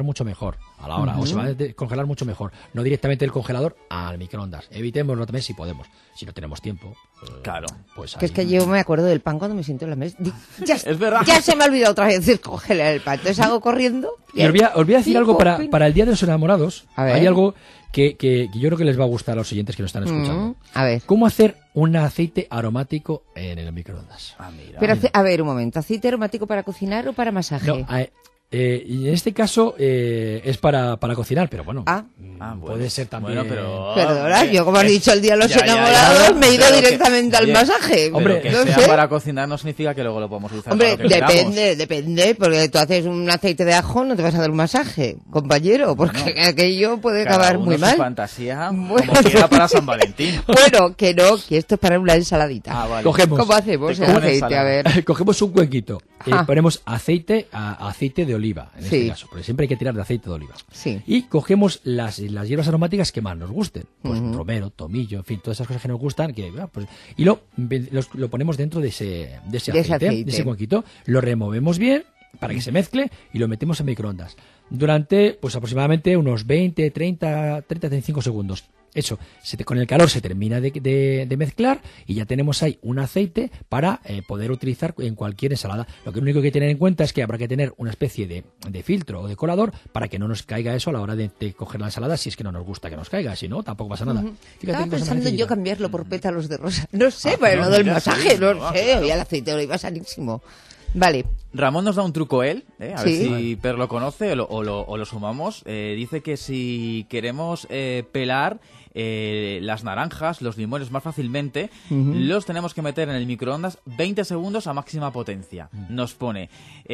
mucho mejor a la hora, o se va a descongelar mucho mejor. No directamente del congelador al microondas. Evitémoslo también si podemos. Si no tenemos tiempo. Claro. Pues Que es que yo me acuerdo del pan cuando me siento en la mesa. Es verdad. Ya se me ha olvidado otra vez descongelar el pan. Entonces hago corriendo. Y os voy a decir algo para el Día de los Enamorados. A ver. Hay algo que yo creo que les va a gustar a los oyentes que nos están escuchando. A ver. ¿Cómo hacer un aceite aromático en el microondas? Pero, a ver, un momento. ¿Aceite aromático para cocinar o para masaje? No, y en este caso es para cocinar, pero bueno, puede ser también. Bueno, pero... Perdona, yo como has dicho el día de los enamorados me he ido directamente al masaje. Hombre, que no sea sé. para cocinar no significa que luego lo podemos utilizar Hombre, para lo que queramos. depende, porque tú haces un aceite de ajo, no te vas a dar un masaje, compañero, porque aquello puede Cada acabar uno muy su mal. fantasía, como quiera para San Valentín. Bueno, que no, que esto es para una ensaladita. Vale. Cogemos. ¿Cómo hacemos el aceite? A ver. Cogemos un cuenquito, Ajá. ponemos aceite de oliva, en Sí. este caso, porque siempre hay que tirar de aceite de oliva. Sí. Y cogemos las hierbas aromáticas que más nos gusten, pues romero, tomillo, en fin, todas esas cosas que nos gustan, y lo ponemos dentro de ese aceite, de ese cuenquito, lo removemos bien para que se mezcle y lo metemos en microondas durante pues aproximadamente unos 20, 30, 35 segundos. Eso, con el calor se termina de mezclar y ya tenemos ahí un aceite para poder utilizar en cualquier ensalada. Lo único que hay que tener en cuenta es que habrá que tener una especie de filtro o de colador para que no nos caiga eso a la hora de coger la ensalada, si es que no nos gusta que nos caiga, si no, tampoco pasa nada. Estaba pensando yo cambiarlo por pétalos de rosa. No sé, pero lo del masaje, no sé. Oye, el aceite de oliva sanísimo. Vale. Ramón nos da un truco él, a ver Sí. si Pedro lo conoce o lo sumamos. Dice que si queremos pelar las naranjas, los limones más fácilmente, los tenemos que meter en el microondas 20 segundos a máxima potencia. Nos pone...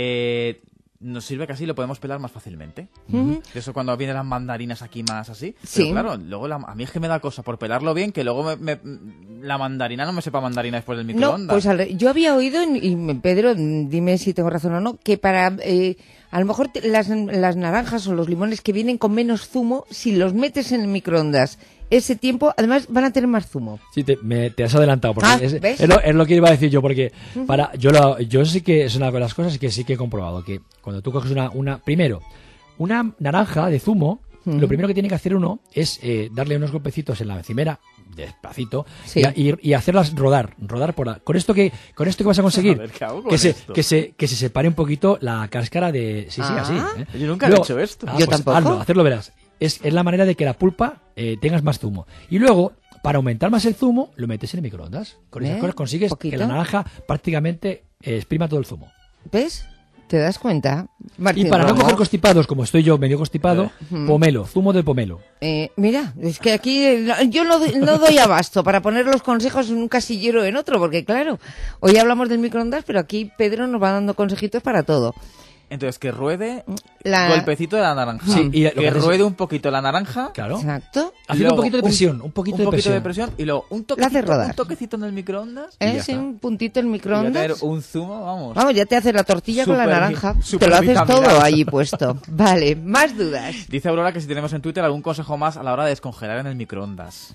nos sirve que así lo podemos pelar más fácilmente. Eso cuando vienen las mandarinas aquí más así. Sí. Pero claro, luego a mí es que me da cosa por pelarlo bien, que luego la mandarina no me sepa mandarina después del No, microondas. pues yo había oído, y Pedro, dime si tengo razón o no, que para a lo mejor las naranjas o los limones que vienen con menos zumo, si los metes en el microondas ese tiempo, además van a tener más zumo. Sí, te has adelantado, porque ¿ves? es lo que iba a decir yo, porque yo sí que es una de las cosas que sí que he comprobado, que cuando tú coges primero, una naranja de zumo, lo primero que tiene que hacer uno es darle unos golpecitos en la encimera, despacito, Sí. y hacerlas rodar con esto que vas a conseguir, A ver, ¿qué hago con que se separe un poquito la cáscara de... Sí, así. Yo nunca he hecho esto. Yo tampoco. Hazlo, hacerlo verás. Es la manera de que la pulpa tengas más zumo. Y luego, para aumentar más el zumo, lo metes en el microondas. Con esas cosas consigues ¿Poquito? que la naranja prácticamente exprima todo el zumo. ¿Ves? ¿Te das cuenta? Martín Y para no Romo? coger constipados, como estoy yo medio constipado, pomelo, zumo de pomelo. Mira, es que aquí yo no doy abasto para poner los consejos en un casillero o en otro, porque claro, hoy hablamos del microondas, pero aquí Pedro nos va dando consejitos para todo. Entonces, que ruede La- golpecito de la naranja. Sí, y lo que que haces- ruede un poquito la naranja. Claro. Exacto. Haciendo un luego poquito de presión, un poquito de presión. y luego un La hace rodar. toquecito en el microondas. Y ya Es está. un puntito en Y va a microondas. tener un zumo, vamos. Vamos, ya te haces la tortilla con la Súper naranja. bien, Te súper lo haces vitaminado. todo allí puesto. Vale, más dudas. Dice Aurora que si tenemos en Twitter algún consejo más a la hora de descongelar en el microondas.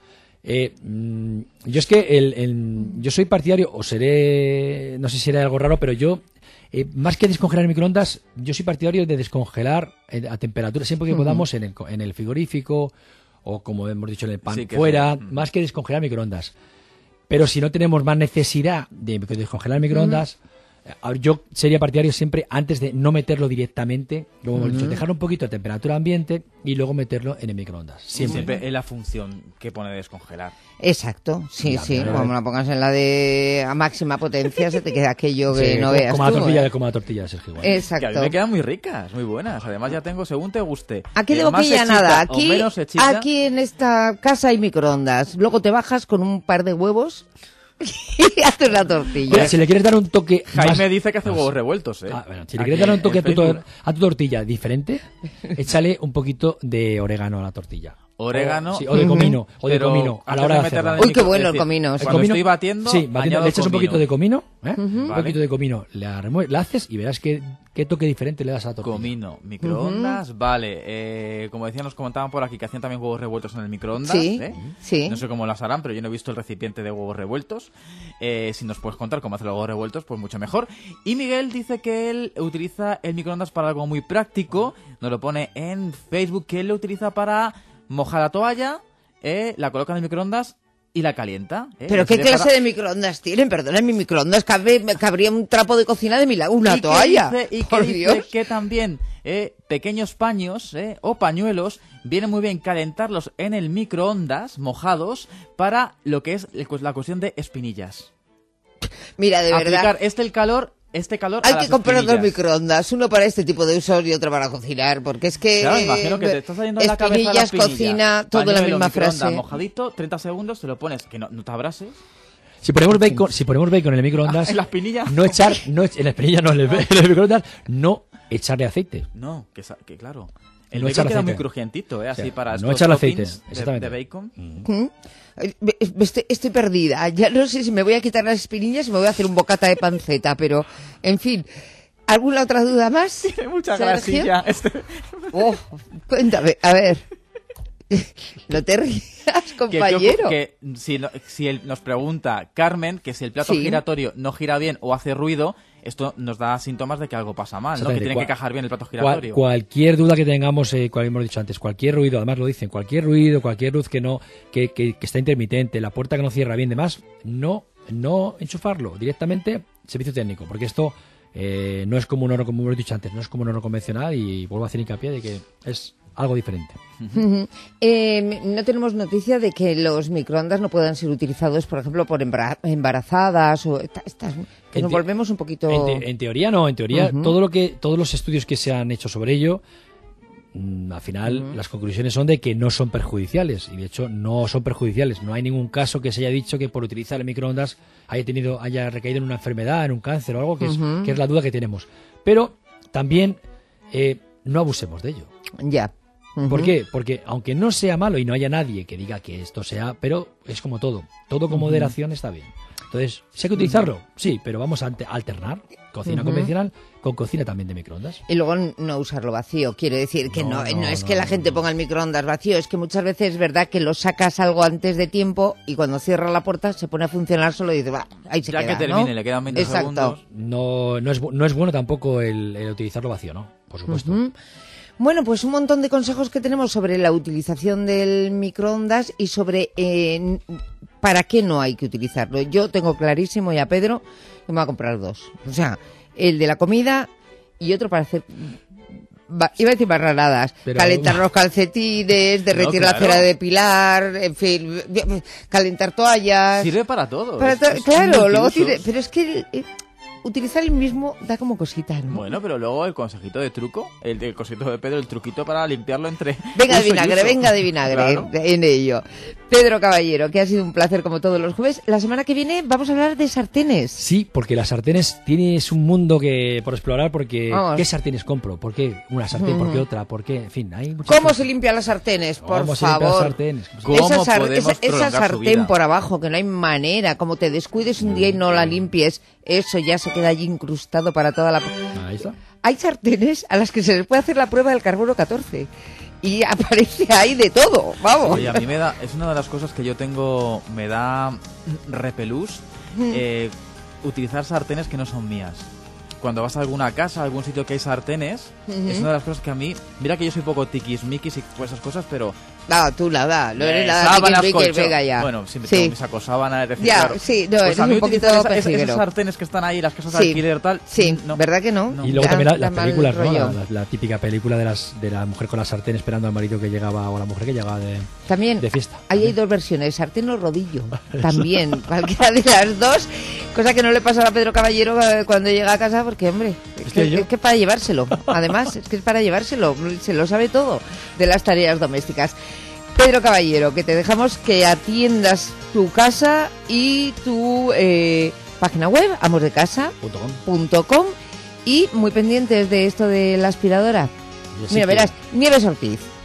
Yo es que yo soy partidario, o seré, no sé si será algo raro, pero yo, más que descongelar en microondas, yo soy partidario de descongelar a temperatura, siempre que podamos en el frigorífico, o como hemos dicho en el pan Sí, que fuera, sí. más que descongelar en microondas. Pero si no tenemos más necesidad de descongelar en microondas, yo sería partidario siempre, antes de no meterlo directamente, como hemos dicho, dejarlo un poquito a temperatura ambiente y luego meterlo en el microondas. Siempre es la función que pone de descongelar. Exacto, sí, Ya, sí. pero- Como la pongas en la de a máxima potencia, se te queda aquello que Sí, no veas como la tú, tortilla, ¿eh? como la tortilla, Sergio. igual. Que a mí Exacto. me quedan muy ricas, muy buenas. Además ya tengo según te guste. Aquí de Más boquilla hechita nada. o menos hechita. Aquí en esta casa hay microondas. Luego te bajas con un par de huevos y haces la tortilla. Mira, si le quieres dar un toque Jaime más... dice que hace huevos revueltos, ¿eh? Bueno, si le Aquí quieres dar un toque en Facebook. a tu tortilla diferente, échale un poquito de orégano a la tortilla. orégano. O de comino, a la hora de hacerla. Uy, qué bueno el comino. Cuando comino, estoy batiendo, sí, le echas un poquito de comino, un poquito de comino, la haces y verás qué toque diferente le das a la tortilla. Comino, microondas, vale. Como decían, nos comentaban por aquí que hacían también huevos revueltos en el microondas. Sí. No sé cómo las harán, pero yo no he visto el recipiente de huevos revueltos. Si nos puedes contar cómo hacer los huevos revueltos, pues mucho mejor. Y Miguel dice que él utiliza el microondas para algo muy práctico. Nos lo pone en Facebook, que él lo utiliza para mojar la toalla, la coloca en el microondas y la calienta. ¿Pero qué clase de microondas tienen? Perdona, en mi microondas cabría un trapo de cocina de una toalla. Por Dios. Dice que también pequeños paños o pañuelos viene muy bien calentarlos en el microondas, mojados, para lo que es la cuestión de espinillas. Mira, de verdad. Aplicar este calor hay a las que comprar espinillas. dos microondas, uno para este tipo de usos y otro para cocinar, porque es que claro, imagino que te estás saliendo de la cabeza la espinilla, cocina, todo en la misma frase. Mojadito, 30 segundos, te lo pones, que no te abrases. Si ponemos bacon en el microondas, en la espinilla, en la espinilla no, en el microondas, no echarle aceite. No, que claro. El no bacon queda aceite. muy crujientito, así para no echarle aceite, de bacon. Estoy perdida. Ya no sé si me voy a quitar las espinillas o me voy a hacer un bocata de panceta, pero, en fin. ¿Alguna otra duda más? Mucha grasilla. Cuéntame, a ver. No te rías, compañero. Que si él nos pregunta, Carmen, que si el plato giratorio no gira bien o hace ruido, esto nos da síntomas de que algo pasa mal, ¿no? Que tiene que encajar bien el plato giratorio. Cualquier duda que tengamos, como hemos dicho antes, cualquier ruido, además lo dicen, cualquier ruido, cualquier luz que está intermitente, la puerta que no cierra bien, demás, no enchufarlo directamente, servicio técnico, porque esto no es como un horno, como hemos dicho antes, no es como un horno convencional, y vuelvo a hacer hincapié de que es algo diferente. No tenemos noticia de que los microondas no puedan ser utilizados, por ejemplo, por embarazadas o que nos volvemos un poquito. En teoría no, en teoría todos los estudios que se han hecho sobre ello, al final las conclusiones son de que no son perjudiciales, y de hecho no son perjudiciales. No hay ningún caso que se haya dicho que por utilizar el microondas haya recaído en una enfermedad, en un cáncer o algo, que es la duda que tenemos. Pero también no abusemos de ello. Ya. ¿Por qué? Porque aunque no sea malo y no haya nadie que diga que esto sea, pero es como todo con moderación está bien. Entonces, ¿sí hay que utilizarlo? Sí, pero vamos a alternar cocina convencional con cocina también de microondas. Y luego no usarlo vacío, quiero decir que no es que la gente ponga el microondas vacío, es que muchas veces es verdad que lo sacas algo antes de tiempo y cuando cierra la puerta se pone a funcionar solo y dice, va, ahí se queda, que termine, ¿no? Le quedan 20 segundos. No es bueno tampoco el utilizarlo vacío, ¿no? Por supuesto. Bueno, pues un montón de consejos que tenemos sobre la utilización del microondas y sobre para qué no hay que utilizarlo. Yo tengo clarísimo ya, Pedro, que me voy a comprar dos. O sea, el de la comida y otro para hacer... Iba a decir barranadas, calentar los calcetines, derretir la cera de depilar, en fin, calentar toallas... Sirve para todo. Claro, luego tiene... Pero es que... utilizar el mismo da como cosita, ¿no? Bueno, pero luego el consejito de truco, el consejito de Pedro, el truquito para limpiarlo entre... Venga de vinagre, claro. En ello. Pedro Caballero, que ha sido un placer como todos los jueves. La semana que viene vamos a hablar de sartenes. Sí, porque las sartenes tienes un mundo por explorar, porque ¿qué sartenes compro? ¿Por qué una sartén? ¿Por qué otra? ¿por qué? En fin, hay muchas ¿Cómo cosas. se limpian las sartenes? Por ¿Cómo favor. Esa sartén por abajo, que no hay manera, como te descuides un día y no la limpies, eso ya se queda allí incrustado para toda la... Ahí está. Hay sartenes a las que se les puede hacer la prueba del carbono 14 y aparece ahí de todo, vamos. Oye, a mí es una de las cosas que yo tengo, me da repelús utilizar sartenes que no son mías. Cuando vas a alguna casa, a algún sitio que hay sartenes, es una de las cosas que a mí... Mira que yo soy un poco tiquismiquis y pues esas cosas, pero... No, tú nada, no eres nada tiquismiquis, venga ya. Bueno, siempre tengo mi saco sábana, es decir, ya, claro. Sí, no, pues es un poquito esos sartenes que están ahí, las casas de alquiler, tal... Sí, no. ¿Verdad que no? Y luego también las películas, ¿no? La típica película de la mujer con la sartén esperando al marido que llegaba, o a la mujer que llegaba de fiesta. Ahí hay dos versiones, sartén o rodillo, también, cualquiera de las dos, cosa que no le pasa a Pedro Caballero cuando llega a casa, porque, hombre, es que para llevárselo, además, es que es para llevárselo, se lo sabe todo de las tareas domésticas. Pedro Caballero, que te dejamos que atiendas tu casa y tu página web, amosdecasa.com, y muy pendientes de esto de la aspiradora. Mira, verás, Nieves Ortiz,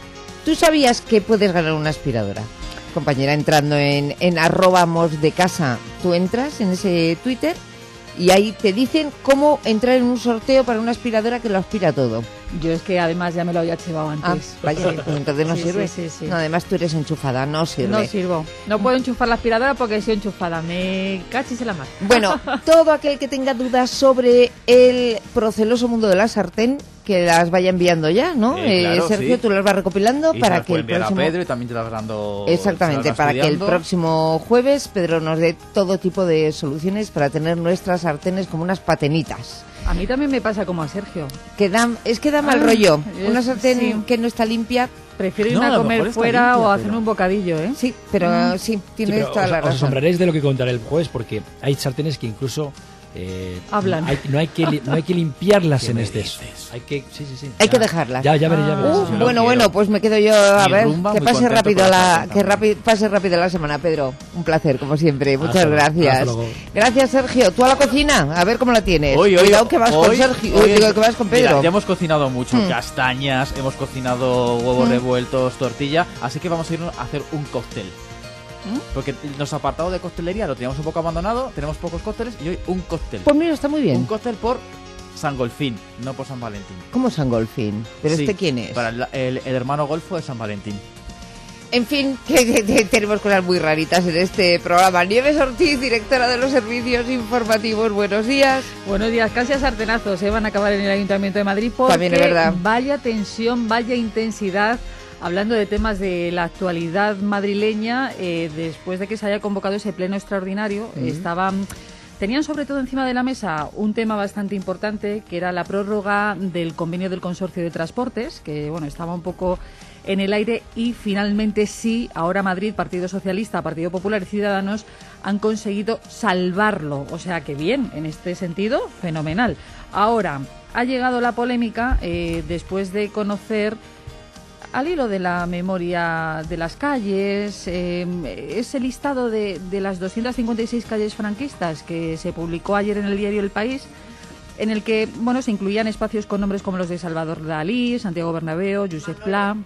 ¿Tú sabías que puedes ganar una aspiradora? Compañera, entrando en @mosdecasa, tú entras en ese Twitter y ahí te dicen cómo entrar en un sorteo para una aspiradora que lo aspira todo. Yo es que además ya me lo había chivado antes. Vaya, pues entonces no Sí, sirve. sí, sí, sí. No, además tú eres enchufada, no sirve. No sirvo. No puedo enchufar la aspiradora porque soy enchufada. Me cachis en la mano. Bueno, todo aquel que tenga dudas sobre el proceloso mundo de la sartén, que las vaya enviando ya, ¿no? Claro, Sergio, sí. tú las vas recopilando Y para se las que puede el enviar próximo... a Pedro y también te las vas dando. Exactamente, se las vas para que el estudiando. próximo jueves Pedro nos dé todo tipo de soluciones para tener nuestras sartenes como unas patenitas. A mí también me pasa como a Sergio. Es que da mal rollo. Una es- sartén sí. que no está limpia. Prefiero No, irme a a lo comer mejor está fuera limpia, o pero- hacerme un bocadillo, ¿eh? Sí, pero sí, tienes pero toda la os razón. asombraréis de lo que contaré el jueves, porque hay sartenes que incluso hablan. no hay que limpiarlas ¿Qué en me exceso. dices? Hay que, sí, Hay que dejarlas. Ya veréis, ya veréis. yo lo Bueno, quiero. pues me quedo yo a Mi ver, rumba, que muy pase contento rápido con la la sartén pase rápido la semana, Pedro. Un placer, como siempre. Muchas Hasta luego, gracias. hasta luego. Gracias, Sergio. Tú a la cocina, a ver cómo la tienes. Hoy, Cuidado que vas con Sergio, digo que vas con Pedro. Mira, ya hemos cocinado mucho, Mm. castañas, hemos cocinado huevos revueltos, tortilla, así que vamos a ir a hacer un cóctel. Porque los apartados de coctelería lo teníamos un poco abandonado, tenemos pocos cócteles y hoy un cóctel. Pues mira, está muy bien. Un cóctel por San Golfín, no por San Valentín. ¿Cómo San Golfín? ¿Pero Sí, este quién es? Para el hermano golfo de San Valentín. En fin, que tenemos cosas muy raritas en este programa. Nieves Ortiz, directora de los servicios informativos, buenos días. Buenos días, casi a sartenazos van a acabar en el Ayuntamiento de Madrid porque También es verdad. vaya tensión, vaya intensidad, hablando de temas de la actualidad madrileña, después de que se haya convocado ese pleno extraordinario, tenían sobre todo encima de la mesa un tema bastante importante, que era la prórroga del convenio del Consorcio de Transportes, que bueno, estaba un poco en el aire, y finalmente sí, ahora Madrid, Partido Socialista, Partido Popular y Ciudadanos han conseguido salvarlo. O sea que bien, en este sentido, fenomenal. Ahora, ha llegado la polémica después de conocer, al hilo de la memoria de las calles, ese listado de las 256 calles franquistas que se publicó ayer en el diario El País, en el que bueno, se incluían espacios con nombres como los de Salvador Dalí, Santiago Bernabéu, Josep Pla.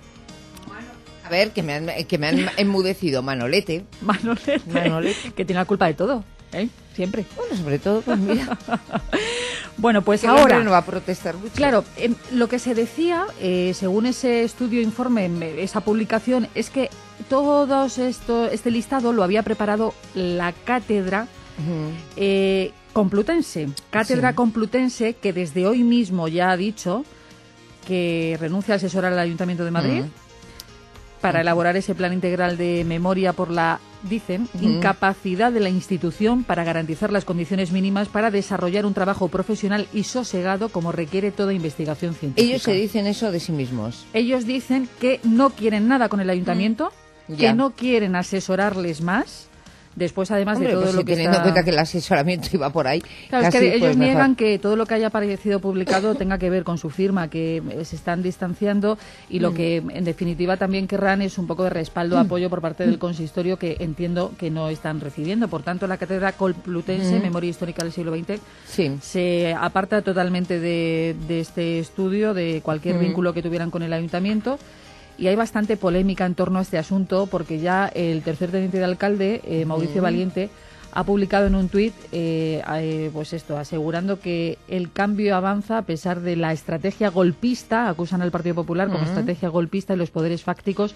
A ver, que me han enmudecido Manolete. Manolete, que tiene la culpa de todo, ¿eh? Siempre. Bueno, sobre todo, pues mira. Bueno, pues Que el ahora hombre no va a protestar mucho. Claro, lo que se decía, según ese estudio informe, esa publicación, es que todo este listado lo había preparado la cátedra Complutense. Cátedra Sí. Complutense, que desde hoy mismo ya ha dicho que renuncia a asesorar al Ayuntamiento de Madrid para elaborar ese plan integral de memoria por la, dicen, incapacidad de la institución para garantizar las condiciones mínimas para desarrollar un trabajo profesional y sosegado como requiere toda investigación científica. Ellos se dicen eso de sí mismos. Ellos dicen que no quieren nada con el ayuntamiento, Ya. que no quieren asesorarles más. Después, además Hombre, de todo pues lo si que teniendo en está... cuenta que el asesoramiento iba por ahí. Claro, es casi, que ellos pues, mejor. niegan que todo lo que haya aparecido publicado tenga que ver con su firma, que se están distanciando, y lo que en definitiva también querrán es un poco de respaldo, apoyo por parte del consistorio, que entiendo que no están recibiendo. Por tanto, la Cátedra Complutense, Memoria Histórica del siglo XX, se aparta totalmente de este estudio, de cualquier vínculo que tuvieran con el ayuntamiento. Y hay bastante polémica en torno a este asunto, porque ya el tercer teniente de alcalde, Mauricio Valiente, ha publicado en un tuit pues esto, asegurando que el cambio avanza a pesar de la estrategia golpista, acusan al Partido Popular como estrategia golpista, y los poderes fácticos,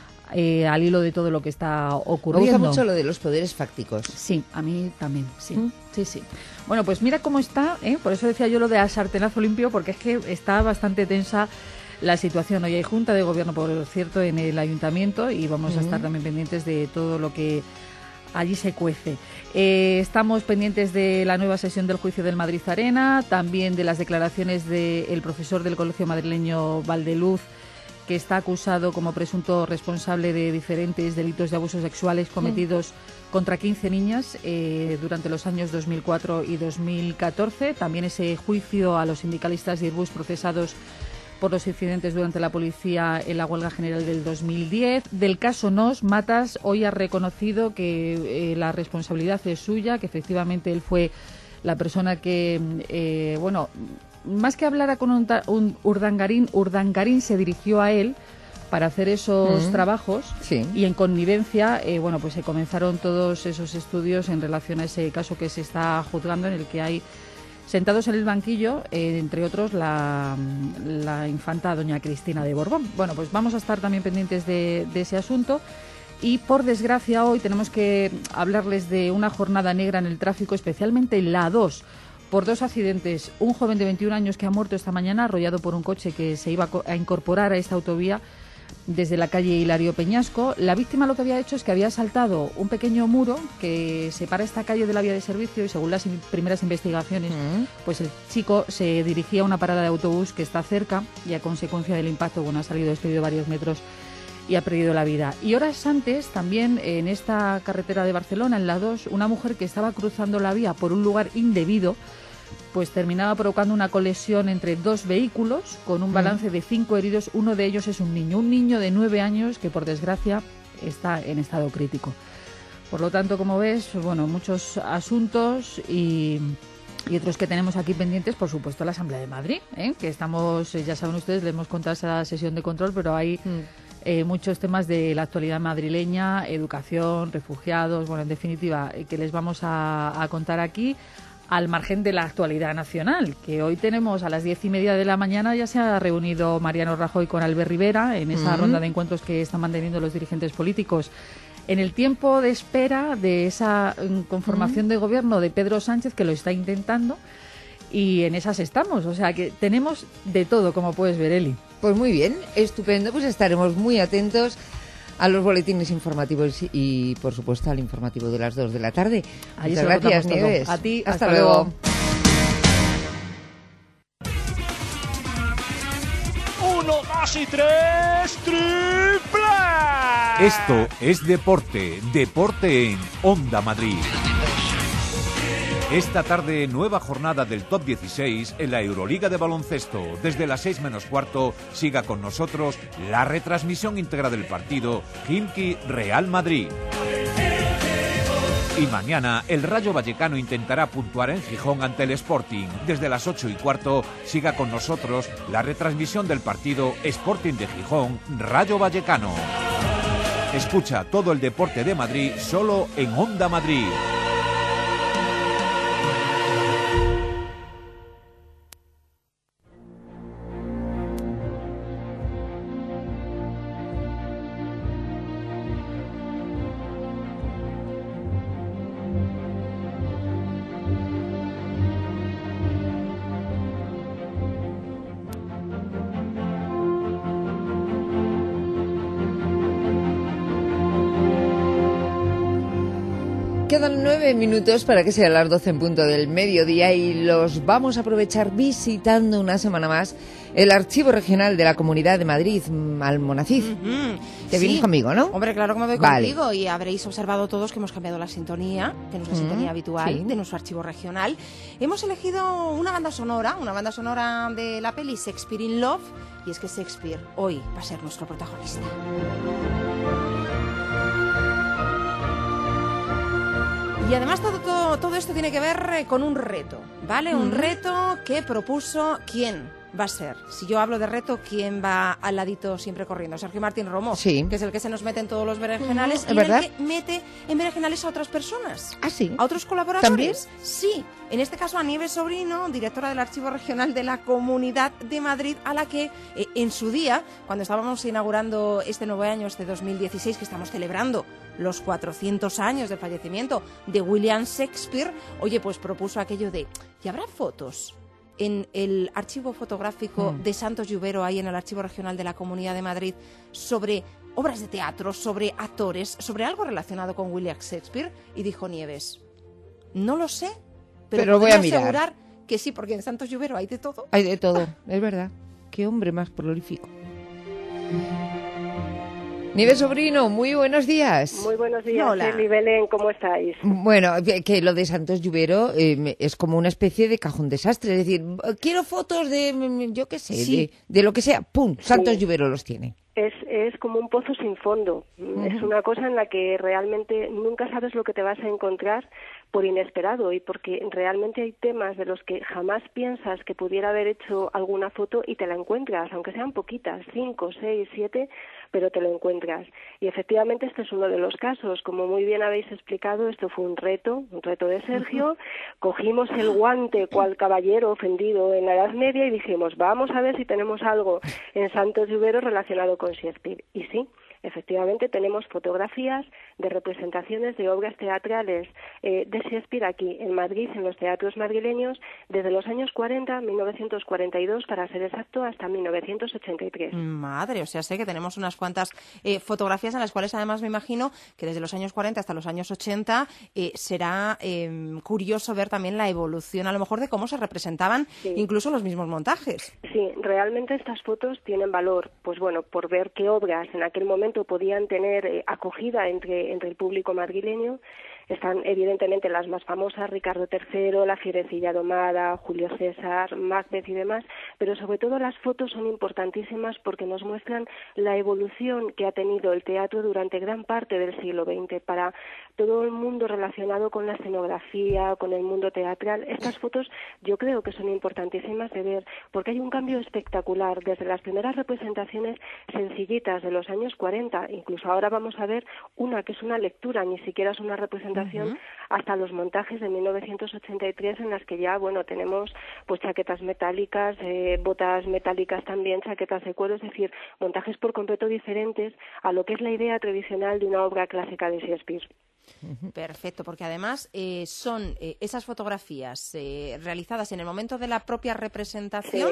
al hilo de todo lo que está Me ocurriendo. gusta mucho lo de los poderes fácticos. Sí, a mí también, sí. Sí. Bueno, pues mira cómo está, por eso decía yo lo de a sartenazo limpio, porque es que está bastante tensa la situación. Hoy hay Junta de Gobierno, por cierto, en el Ayuntamiento, y vamos a estar también pendientes de todo lo que allí se cuece. Estamos pendientes de la nueva sesión del juicio del Madrid Arena, también de las declaraciones del profesor del Colegio Madrileño Valdeluz, que está acusado como presunto responsable de diferentes delitos de abusos sexuales cometidos contra 15 niñas durante los años 2004 y 2014. También ese juicio a los sindicalistas de Airbus procesados por los incidentes durante la policía en la huelga general del 2010. Del caso Nos, Matas hoy ha reconocido que la responsabilidad es suya, que efectivamente él fue la persona que, bueno, más que hablara con un Urdangarín se dirigió a él para hacer esos trabajos Sí. y en connivencia, bueno, pues se comenzaron todos esos estudios en relación a ese caso que se está juzgando, en el que hay sentados en el banquillo, entre otros, la infanta doña Cristina de Borbón. Bueno, pues vamos a estar también pendientes de ese asunto. Y por desgracia hoy tenemos que hablarles de una jornada negra en el tráfico, especialmente en la A2, por 2 accidentes. Un joven de 21 años que ha muerto esta mañana arrollado por un coche que se iba a incorporar a esta autovía desde la calle Hilario Peñasco. La víctima lo que había hecho es que había saltado un pequeño muro que separa esta calle de la vía de servicio y, según las primeras investigaciones, pues el chico se dirigía a una parada de autobús que está cerca y, a consecuencia del impacto, bueno, ha salido despedido varios metros y ha perdido la vida. Y horas antes, también en esta carretera de Barcelona, en la 2, una mujer que estaba cruzando la vía por un lugar indebido, pues terminaba provocando una colisión entre 2 vehículos con un balance de 5 heridos. Uno de ellos es un niño de 9 años que, por desgracia, está en estado crítico. Por lo tanto, como ves, bueno, muchos asuntos y otros que tenemos aquí pendientes, por supuesto, la Asamblea de Madrid, que estamos, ya saben ustedes, le hemos contado esa sesión de control, pero hay muchos temas de la actualidad madrileña, educación, refugiados, bueno, en definitiva, que les vamos a contar aquí, al margen de la actualidad nacional, que hoy tenemos a las 10:30 de la mañana. Ya se ha reunido Mariano Rajoy con Albert Rivera en esa ronda de encuentros que están manteniendo los dirigentes políticos en el tiempo de espera de esa conformación de gobierno de Pedro Sánchez, que lo está intentando, y en esas estamos. O sea que tenemos de todo, como puedes ver, Eli. Pues muy bien, estupendo, pues estaremos muy atentos a los boletines informativos y, por supuesto, al informativo de las 2 de la tarde. Ahí Muchas gracias, Nieves. A ti, hasta luego. 1, 2 y 3, triple. Esto es deporte en Onda Madrid. Esta tarde, nueva jornada del Top 16 en la Euroliga de baloncesto. Desde las 6 menos cuarto, siga con nosotros la retransmisión íntegra del partido Khimki-Real Madrid. Y mañana, el Rayo Vallecano intentará puntuar en Gijón ante el Sporting. Desde las 8 y cuarto, siga con nosotros la retransmisión del partido Sporting de Gijón-Rayo Vallecano. Escucha todo el deporte de Madrid solo en Onda Madrid. Quedan 9 minutos para que sean las 12 en punto del mediodía y los vamos a aprovechar visitando una semana más el Archivo Regional de la Comunidad de Madrid, Almonacid. Te vienes conmigo, ¿no? Hombre, claro que me voy Vale. contigo, y habréis observado todos que hemos cambiado la sintonía, de nuestra sintonía habitual, de nuestro archivo regional. Hemos elegido una banda sonora de la peli Shakespeare in Love, y es que Shakespeare hoy va a ser nuestro protagonista. Y además todo esto tiene que ver con un reto, ¿vale? Un reto que propuso ¿quién va a ser? Si yo hablo de reto, ¿quién va al ladito siempre corriendo? Sergio Martín Romo, que es el que se nos mete en todos los berenjenales y el que mete en berenjenales a otras personas. ¿Ah, sí? ¿A otros colaboradores? ¿También? Sí. En este caso a Nieves Sobrino, directora del Archivo Regional de la Comunidad de Madrid, a la que en su día, cuando estábamos inaugurando este nuevo año, este 2016, que estamos celebrando los 400 años del fallecimiento de William Shakespeare, oye, pues propuso aquello de, ¿y habrá fotos en el archivo fotográfico de Santos Lluvero, ahí en el Archivo Regional de la Comunidad de Madrid, sobre obras de teatro, sobre actores, sobre algo relacionado con William Shakespeare? Y dijo Nieves, no lo sé, pero voy a mirar. asegurar que sí, porque en Santos Lluvero hay de todo. Hay de todo, es verdad. Qué hombre más prolífico. Nieves Sobrino, muy buenos días. Muy buenos días, Hola. Eli, Belén, ¿cómo estáis? Bueno, que lo de Santos Lluvero es como una especie de cajón desastre. Es decir, quiero fotos de, yo qué sé, Sí. de lo que sea. ¡Pum! Santos Sí. Lluvero los tiene. Es como un pozo sin fondo. Es una cosa en la que realmente nunca sabes lo que te vas a encontrar, por inesperado y porque realmente hay temas de los que jamás piensas que pudiera haber hecho alguna foto y te la encuentras, aunque sean poquitas, 5, 6, 7, pero te lo encuentras. Y efectivamente este es uno de los casos. Como muy bien habéis explicado, esto fue un reto de Sergio. Cogimos el guante cual caballero ofendido en la Edad Media y dijimos, vamos a ver si tenemos algo en Santos Lluvero relacionado con Shakespeare. Y sí, efectivamente tenemos fotografías de representaciones de obras teatrales de Shakespeare aquí en Madrid, en los teatros madrileños, desde los años 40, 1942 para ser exacto, hasta 1983. Madre, o sea, sé que tenemos unas cuantas fotografías en las cuales además me imagino que desde los años 40 hasta los años 80 será curioso ver también la evolución a lo mejor de cómo se representaban incluso los mismos montajes. Sí, realmente estas fotos tienen valor, pues bueno, por ver qué obras en aquel momento podían tener acogida entre el público madrileño. Están evidentemente las más famosas, Ricardo III, La Fierecilla Domada, Julio César, Macbeth y demás, pero sobre todo las fotos son importantísimas porque nos muestran la evolución que ha tenido el teatro durante gran parte del siglo XX para todo el mundo relacionado con la escenografía, con el mundo teatral. Estas fotos yo creo que son importantísimas de ver porque hay un cambio espectacular desde las primeras representaciones sencillitas de los años 40, incluso ahora vamos a ver una que es una lectura, ni siquiera es una representación, hasta los montajes de 1983 en las que ya, bueno, tenemos pues chaquetas metálicas, botas metálicas también, chaquetas de cuero, es decir, montajes por completo diferentes a lo que es la idea tradicional de una obra clásica de Shakespeare. Perfecto, porque además son esas fotografías realizadas en el momento de la propia representación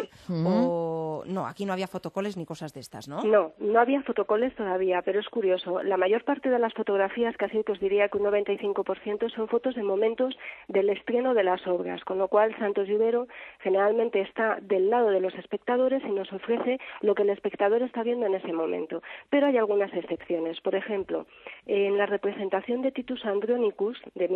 o no, aquí no había fotocoles ni cosas de estas, ¿no? No, no había fotocoles todavía, pero es curioso, la mayor parte de las fotografías, casi que os diría que un 95% son fotos de momentos del estreno de las obras, con lo cual Santos Lluvero generalmente está del lado de los espectadores y nos ofrece lo que el espectador está viendo en ese momento, pero hay algunas excepciones. Por ejemplo, en la representación de Titus Andronicus de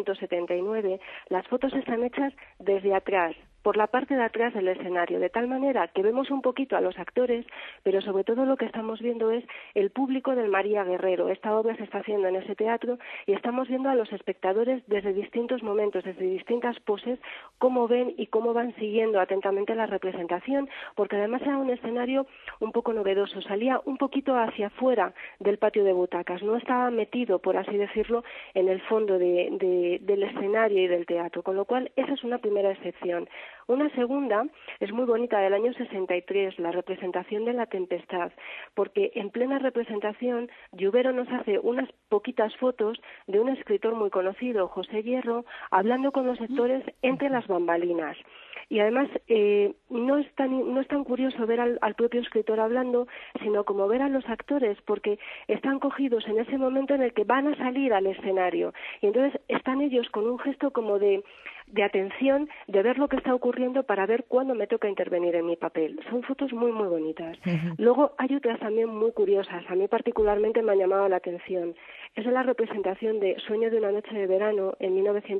1979, las fotos están hechas desde atrás, por la parte de atrás del escenario, de tal manera que vemos un poquito a los actores, pero sobre todo lo que estamos viendo es el público del María Guerrero. Esta obra se está haciendo en ese teatro y estamos viendo a los espectadores desde distintos momentos, desde distintas poses, cómo ven y cómo van siguiendo atentamente la representación, porque además era un escenario un poco novedoso, salía un poquito hacia afuera del patio de butacas, no estaba metido, por así decirlo, en el fondo del escenario y del teatro, con lo cual esa es una primera excepción. Una segunda es muy bonita, del año 63, la representación de La Tempestad, porque en plena representación Lluvero nos hace unas poquitas fotos de un escritor muy conocido, José Hierro, hablando con los actores entre las bambalinas. Y además no es tan curioso ver al propio escritor hablando, sino como ver a los actores, porque están cogidos en ese momento en el que van a salir al escenario. Y entonces están ellos con un gesto como de atención, de ver lo que está ocurriendo para ver cuándo me toca intervenir en mi papel. Son fotos muy, muy bonitas. Luego hay otras también muy curiosas. A mí particularmente me han llamado la atención. Es la representación de Sueño de una noche de verano en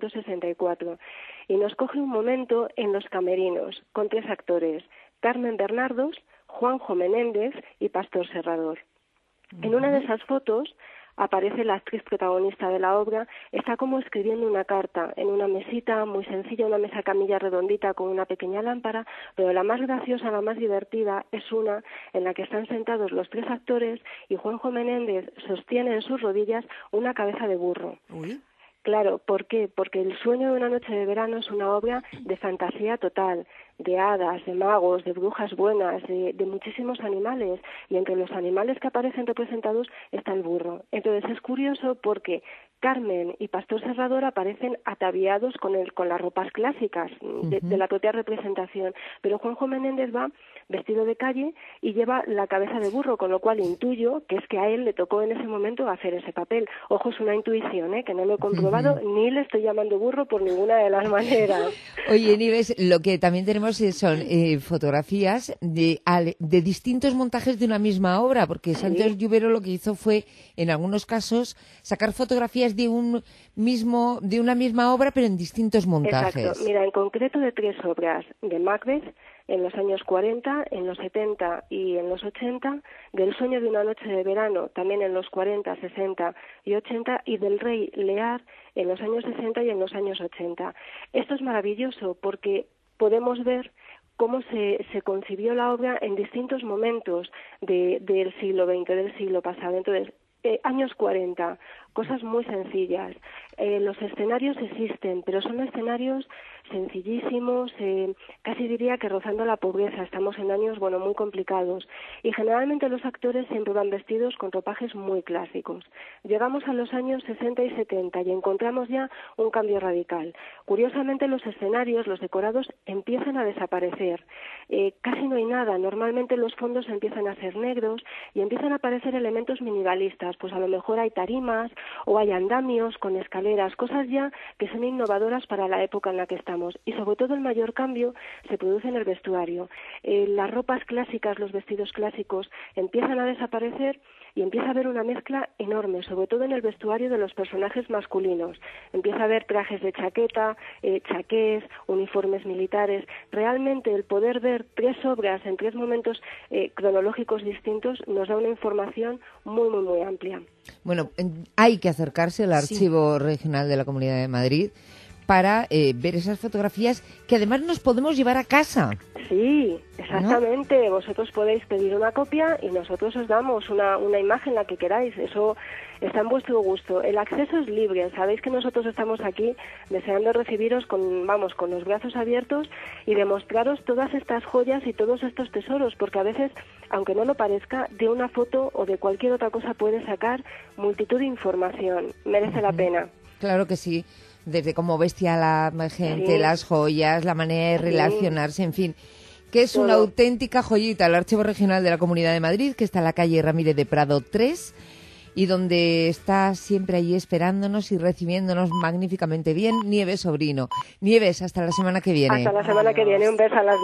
1964. Y nos coge un momento en los camerinos con 3 actores, Carmen Bernardos, Juanjo Menéndez y Pastor Serrador. En una de esas fotos aparece la actriz protagonista de la obra, está como escribiendo una carta en una mesita muy sencilla, una mesa camilla redondita con una pequeña lámpara, pero la más graciosa, la más divertida es una en la que están sentados los 3 actores y Juanjo Menéndez sostiene en sus rodillas una cabeza de burro. Uy. Claro, ¿por qué? Porque El sueño de una noche de verano es una obra de fantasía total, de hadas, de magos, de brujas buenas, de muchísimos animales, y entre los animales que aparecen representados está el burro. Entonces es curioso porque Carmen y Pastor Serrador aparecen ataviados con las ropas clásicas de la propia representación, pero Juanjo Menéndez va vestido de calle y lleva la cabeza de burro, con lo cual intuyo que es que a él le tocó en ese momento hacer ese papel. Ojo, es una intuición, que no lo he comprobado, ni le estoy llamando burro por ninguna de las maneras. Oye, Nieves, lo que también tenemos tenemos son fotografías de distintos montajes de una misma obra, porque Santos Lluvero lo que hizo fue, en algunos casos, sacar fotografías de una misma obra, pero en distintos montajes. Exacto. Mira, en concreto de 3 obras de Macbeth, en los años 40, en los 70 y en los 80, del Sueño de una noche de verano, también en los 40, 60 y 80, y del Rey Lear en los años 60 y en los años 80. Esto es maravilloso porque podemos ver cómo se concibió la obra en distintos momentos del siglo XX, del siglo pasado. Entonces, años 40, cosas muy sencillas. Los escenarios existen, pero son escenarios sencillísimos, casi diría que rozando la pobreza. Estamos en años, muy complicados. Y generalmente los actores siempre van vestidos con ropajes muy clásicos. Llegamos a los años 60 y 70 y encontramos ya un cambio radical. Curiosamente, los escenarios, los decorados, empiezan a desaparecer. Casi no hay nada. Normalmente los fondos empiezan a ser negros y empiezan a aparecer elementos minimalistas. Pues a lo mejor hay tarimas o hay andamios con escaleras, cosas ya que son innovadoras para la época en la que estamos. Y sobre todo el mayor cambio se produce en el vestuario. Las ropas clásicas, los vestidos clásicos empiezan a desaparecer y empieza a haber una mezcla enorme, sobre todo en el vestuario de los personajes masculinos. Empieza a haber trajes de chaqueta, chaqués, uniformes militares. Realmente el poder ver 3 obras en 3 momentos cronológicos distintos nos da una información muy, muy, muy amplia. Bueno, hay que acercarse al Archivo Regional de la Comunidad de Madrid para ver esas fotografías que además nos podemos llevar a casa. Sí, exactamente. ¿No? Vosotros podéis pedir una copia y nosotros os damos una imagen, la que queráis. Eso está en vuestro gusto. El acceso es libre. Sabéis que nosotros estamos aquí deseando recibiros con los brazos abiertos y demostraros todas estas joyas y todos estos tesoros, porque a veces, aunque no lo parezca, de una foto o de cualquier otra cosa puedes sacar multitud de información. Merece la pena. Claro que sí. Desde cómo vestía la gente, las joyas, la manera de relacionarse, en fin, que es una auténtica joyita. El Archivo Regional de la Comunidad de Madrid, que está en la calle Ramírez de Prado 3, y donde está siempre allí esperándonos y recibiéndonos magníficamente bien Nieves Sobrino. Nieves, hasta la semana que viene. Hasta la semana que viene, un beso a las dos.